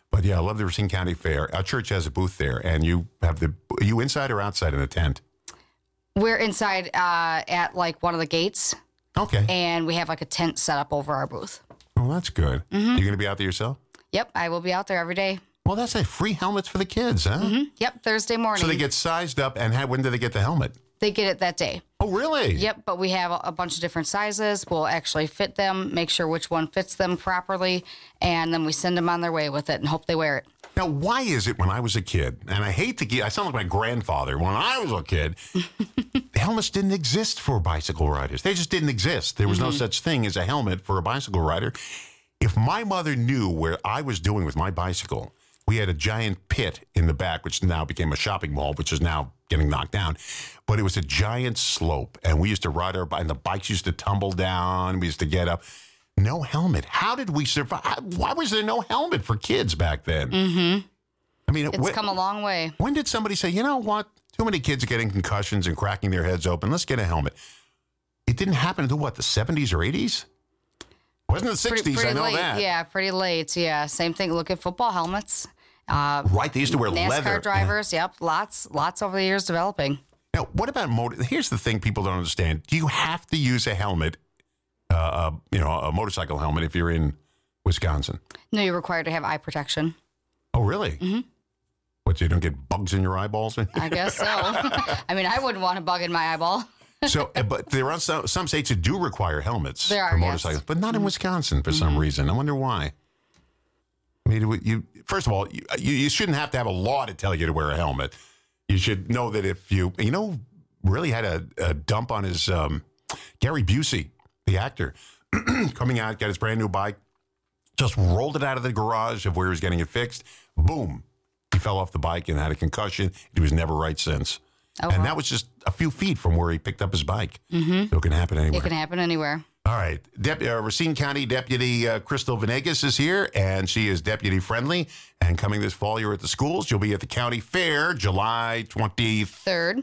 But yeah, I love the Racine County Fair. Our church has a booth there, and you have the, are you inside or outside in the tent? We're inside uh, at like one of the gates. Okay. And we have like a tent set up over our booth. Well, that's good. Mm-hmm. You're going to be out there yourself? Yep, I will be out there every day. Well, that's like free helmets for the kids, huh? Mm-hmm. Yep, Thursday morning. So they get sized up, and how, when do they get the helmet? They get it that day. Oh, really? Yep, but we have a, a bunch of different sizes. We'll actually fit them, make sure which one fits them properly, and then we send them on their way with it and hope they wear it. Now, why is it when I was a kid, and I hate to get, I sound like my grandfather, when I was a kid, the helmets didn't exist for bicycle riders. They just didn't exist. There was mm-hmm. no such thing as a helmet for a bicycle rider. If my mother knew where I was doing with my bicycle, we had a giant pit in the back, which now became a shopping mall, which is now getting knocked down. But it was a giant slope, and we used to ride our bike, and the bikes used to tumble down. We used to get up. No helmet. How did we survive? Why was there no helmet for kids back then? Mm-hmm. I mean, it's when, come a long way. When did somebody say, you know what? Too many kids are getting concussions and cracking their heads open. Let's get a helmet. It didn't happen until, what, the seventies or eighties? Wasn't the sixties, pretty, pretty I know late. that. Yeah, pretty late. Yeah, same thing. Look at football helmets. Uh, right, they used to wear NASCAR leather. NASCAR drivers, yep, lots, lots over the years developing. Now, what about motor? Here's the thing people don't understand. Do you have to use a helmet, uh, uh, you know, a motorcycle helmet if you're in Wisconsin? No, you're required to have eye protection. Oh, really? Mm-hmm. What, so you don't get bugs in your eyeballs? I guess so. I mean, I wouldn't want a bug in my eyeball. So, but there are some, some states that do require helmets there are, for motorcycles, yes. but not in Wisconsin for mm-hmm. some reason. I wonder why. I mean, you first of all, you, you shouldn't have to have a law to tell you to wear a helmet. You should know that if you, you know, really had a, a dump on his, um, Gary Busey, the actor, coming out, got his brand new bike, just rolled it out of the garage of where he was getting it fixed. Boom. He fell off the bike and had a concussion. He was never right since. Oh, and wow. that was just a few feet from where he picked up his bike. Mm-hmm. So it can happen anywhere. It can happen anywhere. All right. Dep- uh, Racine County Deputy uh, Crystal Venegas is here, and she is deputy friendly. And coming this fall, you're at the schools. You'll be at the county fair July twenty-third.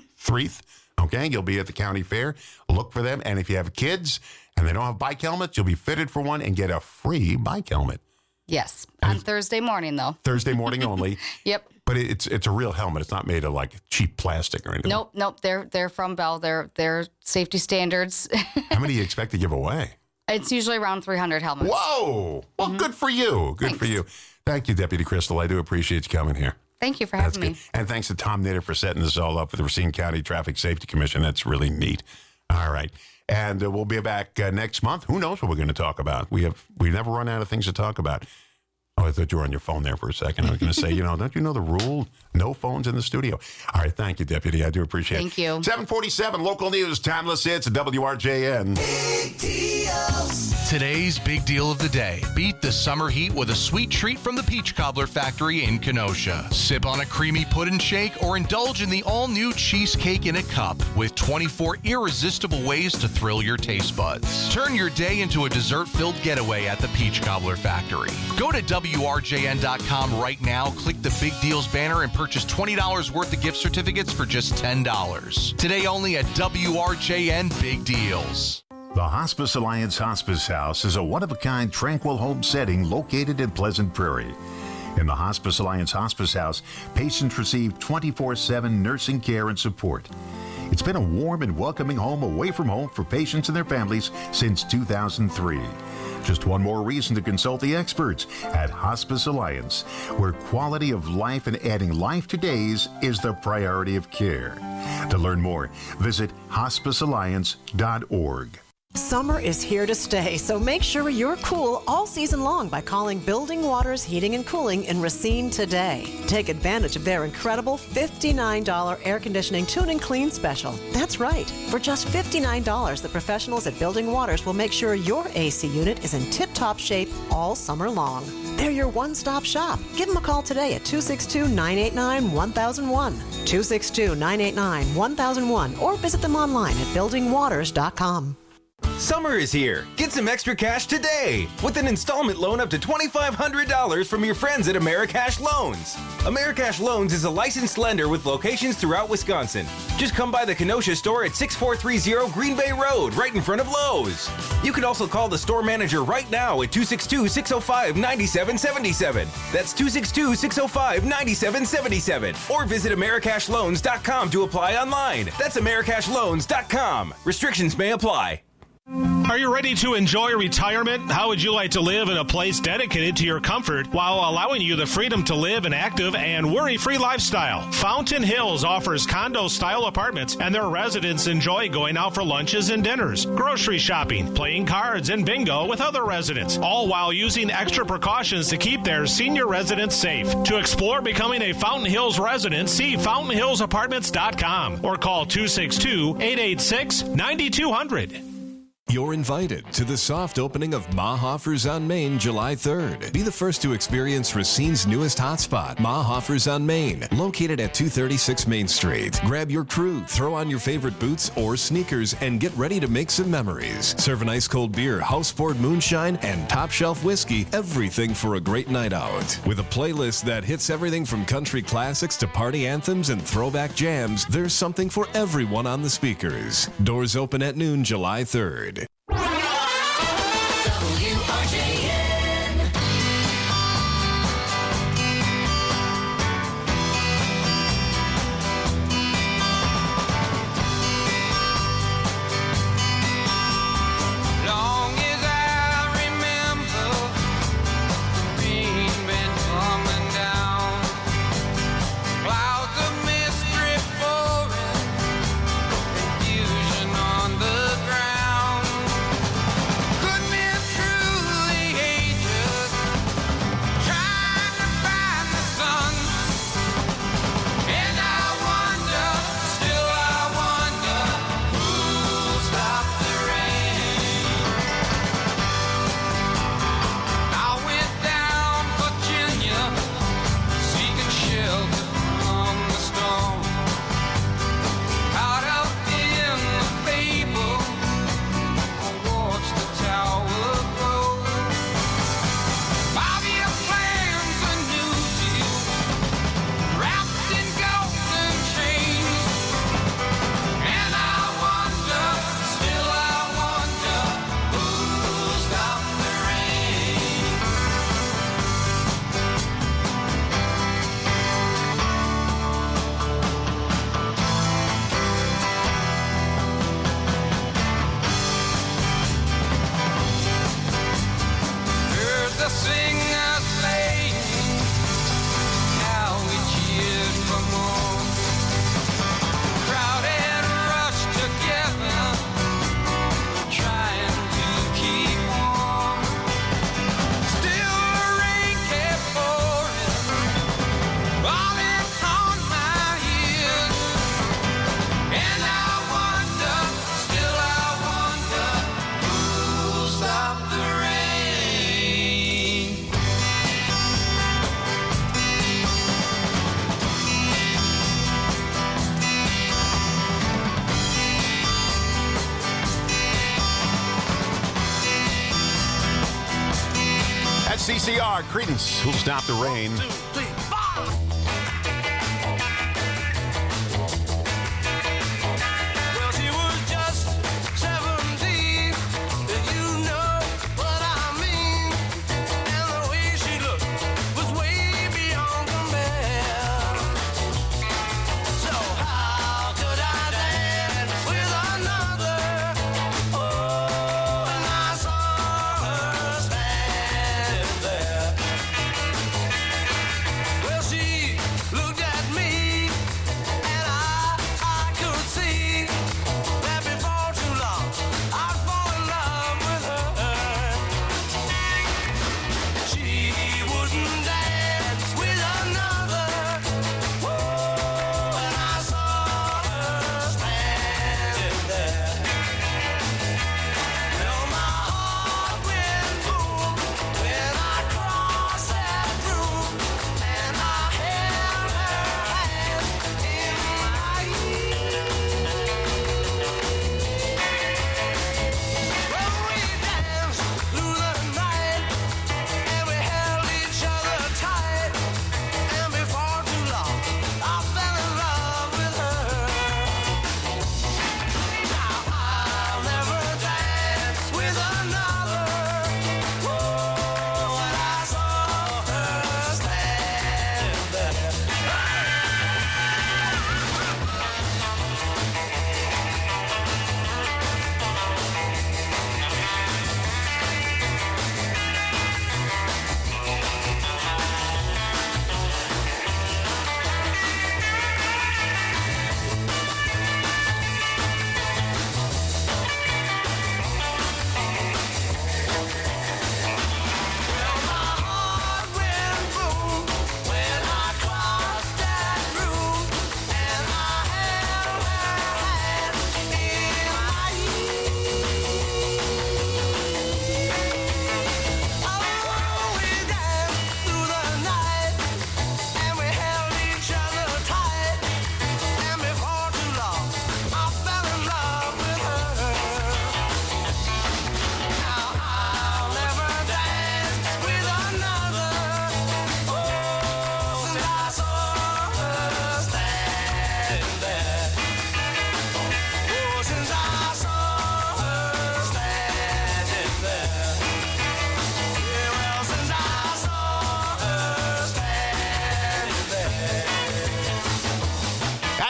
Okay, you'll be at the county fair. Look for them. And if you have kids and they don't have bike helmets, you'll be fitted for one and get a free bike helmet. Yes, on Thursday morning, though. Thursday morning only. Yep. But it's it's a real helmet. It's not made of like cheap plastic or anything. Nope, nope. They're they're from Bell. They're they're safety standards. How many do you expect to give away? It's usually around three hundred helmets. Whoa! Well, mm-hmm. good for you. Good Thanks. for you. Thank you, Deputy Crystal. I do appreciate you coming here. Thank you for having That's me. Good. And thanks to Tom Knitter for setting this all up for the Racine County Traffic Safety Commission. That's really neat. All right. And uh, we'll be back uh, next month. Who knows what we're going to talk about? We have we never run out of things to talk about. Oh, I thought you were on your phone there for a second. I was going to say, you know, don't you know the rule? No phones in the studio. All right. Thank you, Deputy. I do appreciate Thank it. Thank you. seven forty-seven, local news, timeless hits, W R J N. Big deals. Today's big deal of the day. Beat the summer heat with a sweet treat from the Peach Cobbler Factory in Kenosha. Sip on a creamy pudding shake or indulge in the all-new cheesecake in a cup with twenty-four irresistible ways to thrill your taste buds. Turn your day into a dessert-filled getaway at the Peach Cobbler Factory. Go to W R J N dot com right now, click the Big Deals banner, and purchase twenty dollars worth of gift certificates for just ten dollars. Today only at W R J N Big Deals. The Hospice Alliance Hospice House is a one-of-a-kind tranquil home setting located in Pleasant Prairie. In the Hospice Alliance Hospice House, patients receive twenty-four seven nursing care and support. It's been a warm and welcoming home away from home for patients and their families since two thousand three. Just one more reason to consult the experts at Hospice Alliance, where quality of life and adding life to days is the priority of care. To learn more, visit hospice alliance dot org. Summer is here to stay, so make sure you're cool all season long by calling Building Waters Heating and Cooling in Racine today. Take advantage of their incredible fifty-nine dollars air conditioning tune and clean special. That's right. For just fifty-nine dollars, the professionals at Building Waters will make sure your A C unit is in tip-top shape all summer long. They're your one-stop shop. Give them a call today at two six two, nine eight nine, one thousand one, two six two, nine eight nine, one thousand one, or visit them online at building waters dot com. Summer is here. Get some extra cash today with an installment loan up to twenty-five hundred dollars from your friends at Americash Loans. Americash Loans is a licensed lender with locations throughout Wisconsin. Just come by the Kenosha store at six four three zero Green Bay Road, right in front of Lowe's. You can also call the store manager right now at two six two, six oh five, nine seven seven seven. That's two six two, six oh five, nine seven seven seven. Or visit Americash Loans dot com to apply online. That's Americash Loans dot com. Restrictions may apply. Are you ready to enjoy retirement? How would you like to live in a place dedicated to your comfort while allowing you the freedom to live an active and worry-free lifestyle? Fountain Hills offers condo-style apartments, and their residents enjoy going out for lunches and dinners, grocery shopping, playing cards, and bingo with other residents, all while using extra precautions to keep their senior residents safe. To explore becoming a Fountain Hills resident, see fountain hills apartments dot com or call two six two, eight eight six, nine two zero zero. You're invited to the soft opening of Mahoffers on Main July third. Be the first to experience Racine's newest hotspot, Mahoffers on Main, located at two thirty-six Main Street. Grab your crew, throw on your favorite boots or sneakers, and get ready to make some memories. Serve an ice cold beer, house-poured moonshine, and top shelf whiskey, everything for a great night out. With a playlist that hits everything from country classics to party anthems and throwback jams, there's something for everyone on the speakers. Doors open at noon July third. W R J N. Long as I remember, the rain been coming down, clouds of mystery pouring, confusion on the ground. Could be truly hatred, trying to find the sun. And I wonder, still I wonder, who'll stop the rain? I went down Virginia, seeking shelter from the storm. Caught up in the fable, I watched the tower grow. Five-year plans, a new deal, wrapped in golden chains. And I wonder, still I wonder, who'll stop the rain? Heard the singers playing, now we cheered for more. Crowd had rushed together, trying to keep warm. Still the rain kept pouring, falling on my ears. And I wonder, still I wonder, who'll stop the rain? At C C R, Creedence, Who'll Stop the Rain. Well, she was just seventeen, you know what I mean. And the way she looked was way beyond compare. So how could I dance with another? Oh, and I saw her standing there.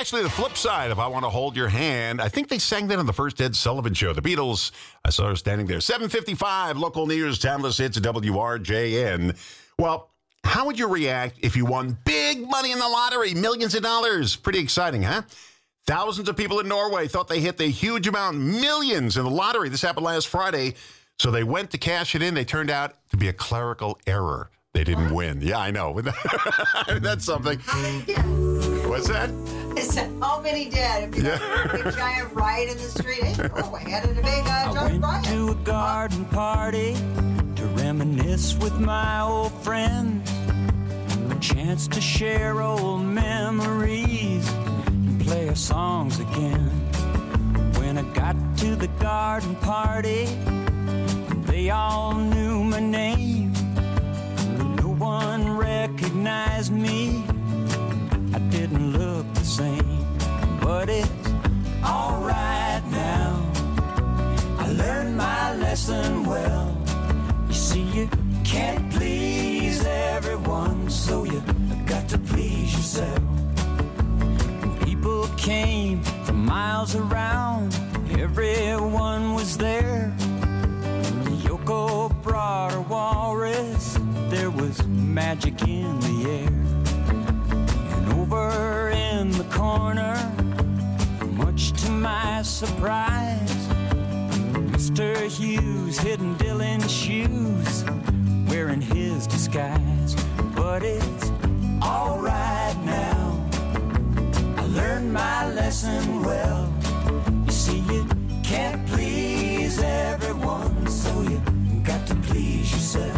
actually the flip side of I Want to Hold Your Hand. I think they sang that on the first Ed Sullivan Show. The Beatles, I saw her standing there. seven fifty-five, local news, timeless hits, W R J N. Well, how would you react if you won big money in the lottery, millions of dollars? Pretty exciting, huh? Thousands of people in Norway thought they hit the huge amount, millions in the lottery. This happened last Friday. So they went to cash it in. They turned out to be a clerical error. They didn't win. Yeah, I know. That's something. What's that? I said, how many did? If you Yeah. had a big giant riot in the street, hey, oh, we had a big uh, I giant went riot. to a garden party to reminisce with my old friends. A chance to share old memories and play our songs again. When I got to the garden party, they all knew my name. No one recognized me. I didn't look the same, but it's all right now. I learned my lesson well. You see, you can't please everyone, so you got to please yourself. And people came from miles around, everyone was there. Yoko brought her walrus, there was magic in the air. And over in the corner, much to my surprise, Mister Hughes hidden Dylan's shoes, wearing his disguise. But it's all right now, I learned my lesson well. You see, you can't please everyone, so you got to please yourself.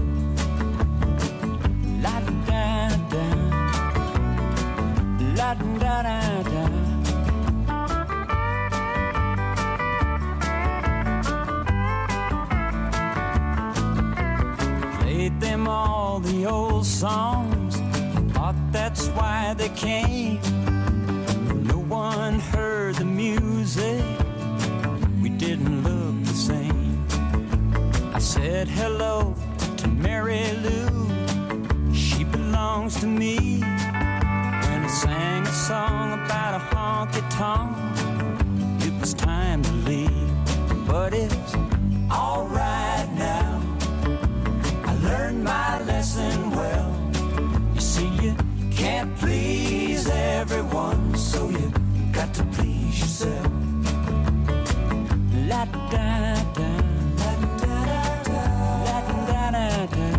La da da, la da da da. Played them all the old songs, thought that's why they came. No one heard the music, we didn't look the same. I said hello to Mary Lou, she belongs to me. When I sang a song about a honky-tonk, it was time to leave. But it's all right now, I learned my lesson well. You see, you can't please everyone, so you got to please yourself. La da da, la da da, la da da da.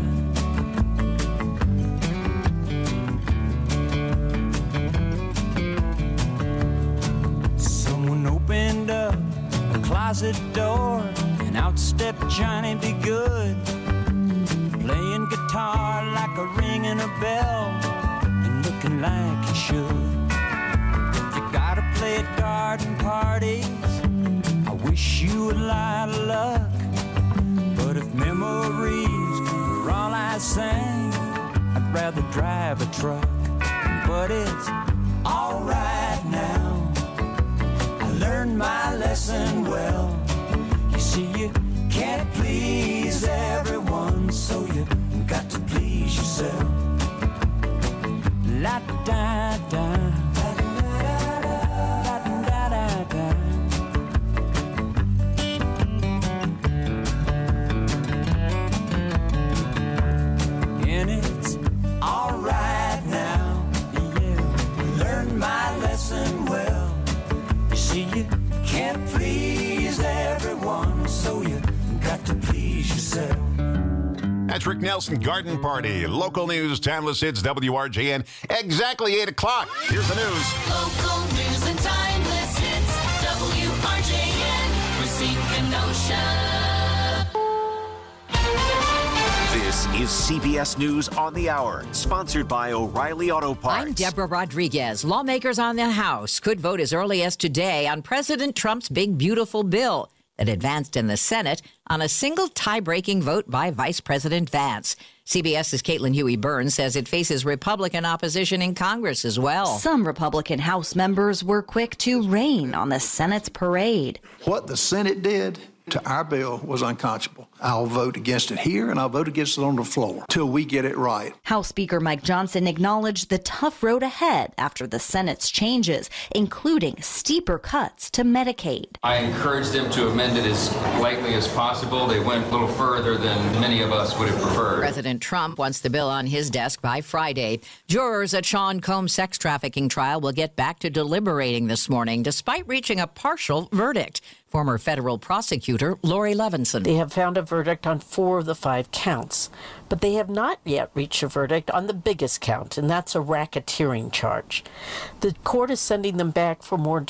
Someone opened up a closet door, and out stepped Johnny B. Good, playing guitar like a ringing a bell, and looking like he should. You gotta play at garden parties, I wish you a lot of luck. But if memories were all I sang, I'd rather drive a truck. But it's all right now, I learned my lesson well. You see, you can't please everyone, so you got to please yourself. La da da, la da da, la da da da. And it's all right now, yeah, learned my lesson well. You see, you can't please everyone, so you got to please yourself. That's Rick Nelson, Garden Party. Local news, timeless hits, W R J N. Exactly eight o'clock. Here's the news. Local news and timeless hits. W R J N. Racine, Kenosha. This is C B S News on the Hour, sponsored by O'Reilly Auto Parts. I'm Deborah Rodriguez. Lawmakers on the House could vote as early as today on President Trump's big, beautiful bill that advanced in the Senate on a single tie-breaking vote by Vice President Vance. CBS's Caitlin Huey-Burns says it faces Republican opposition in Congress as well. Some Republican House members were quick to rain on the Senate's parade. What the Senate did to our bill was unconscionable. I'll vote against it here, and I'll vote against it on the floor till we get it right. House Speaker Mike Johnson acknowledged the tough road ahead after the Senate's changes, including steeper cuts to Medicaid. I encouraged them to amend it as lightly as possible. They went a little further than many of us would have preferred. President Trump wants the bill on his desk by Friday. Jurors at Sean Combs' sex trafficking trial will get back to deliberating this morning, despite reaching a partial verdict. Former federal prosecutor Lori Levinson. They have found a verdict on four of the five counts, but they have not yet reached a verdict on the biggest count, and that's a racketeering charge. The court is sending them back for more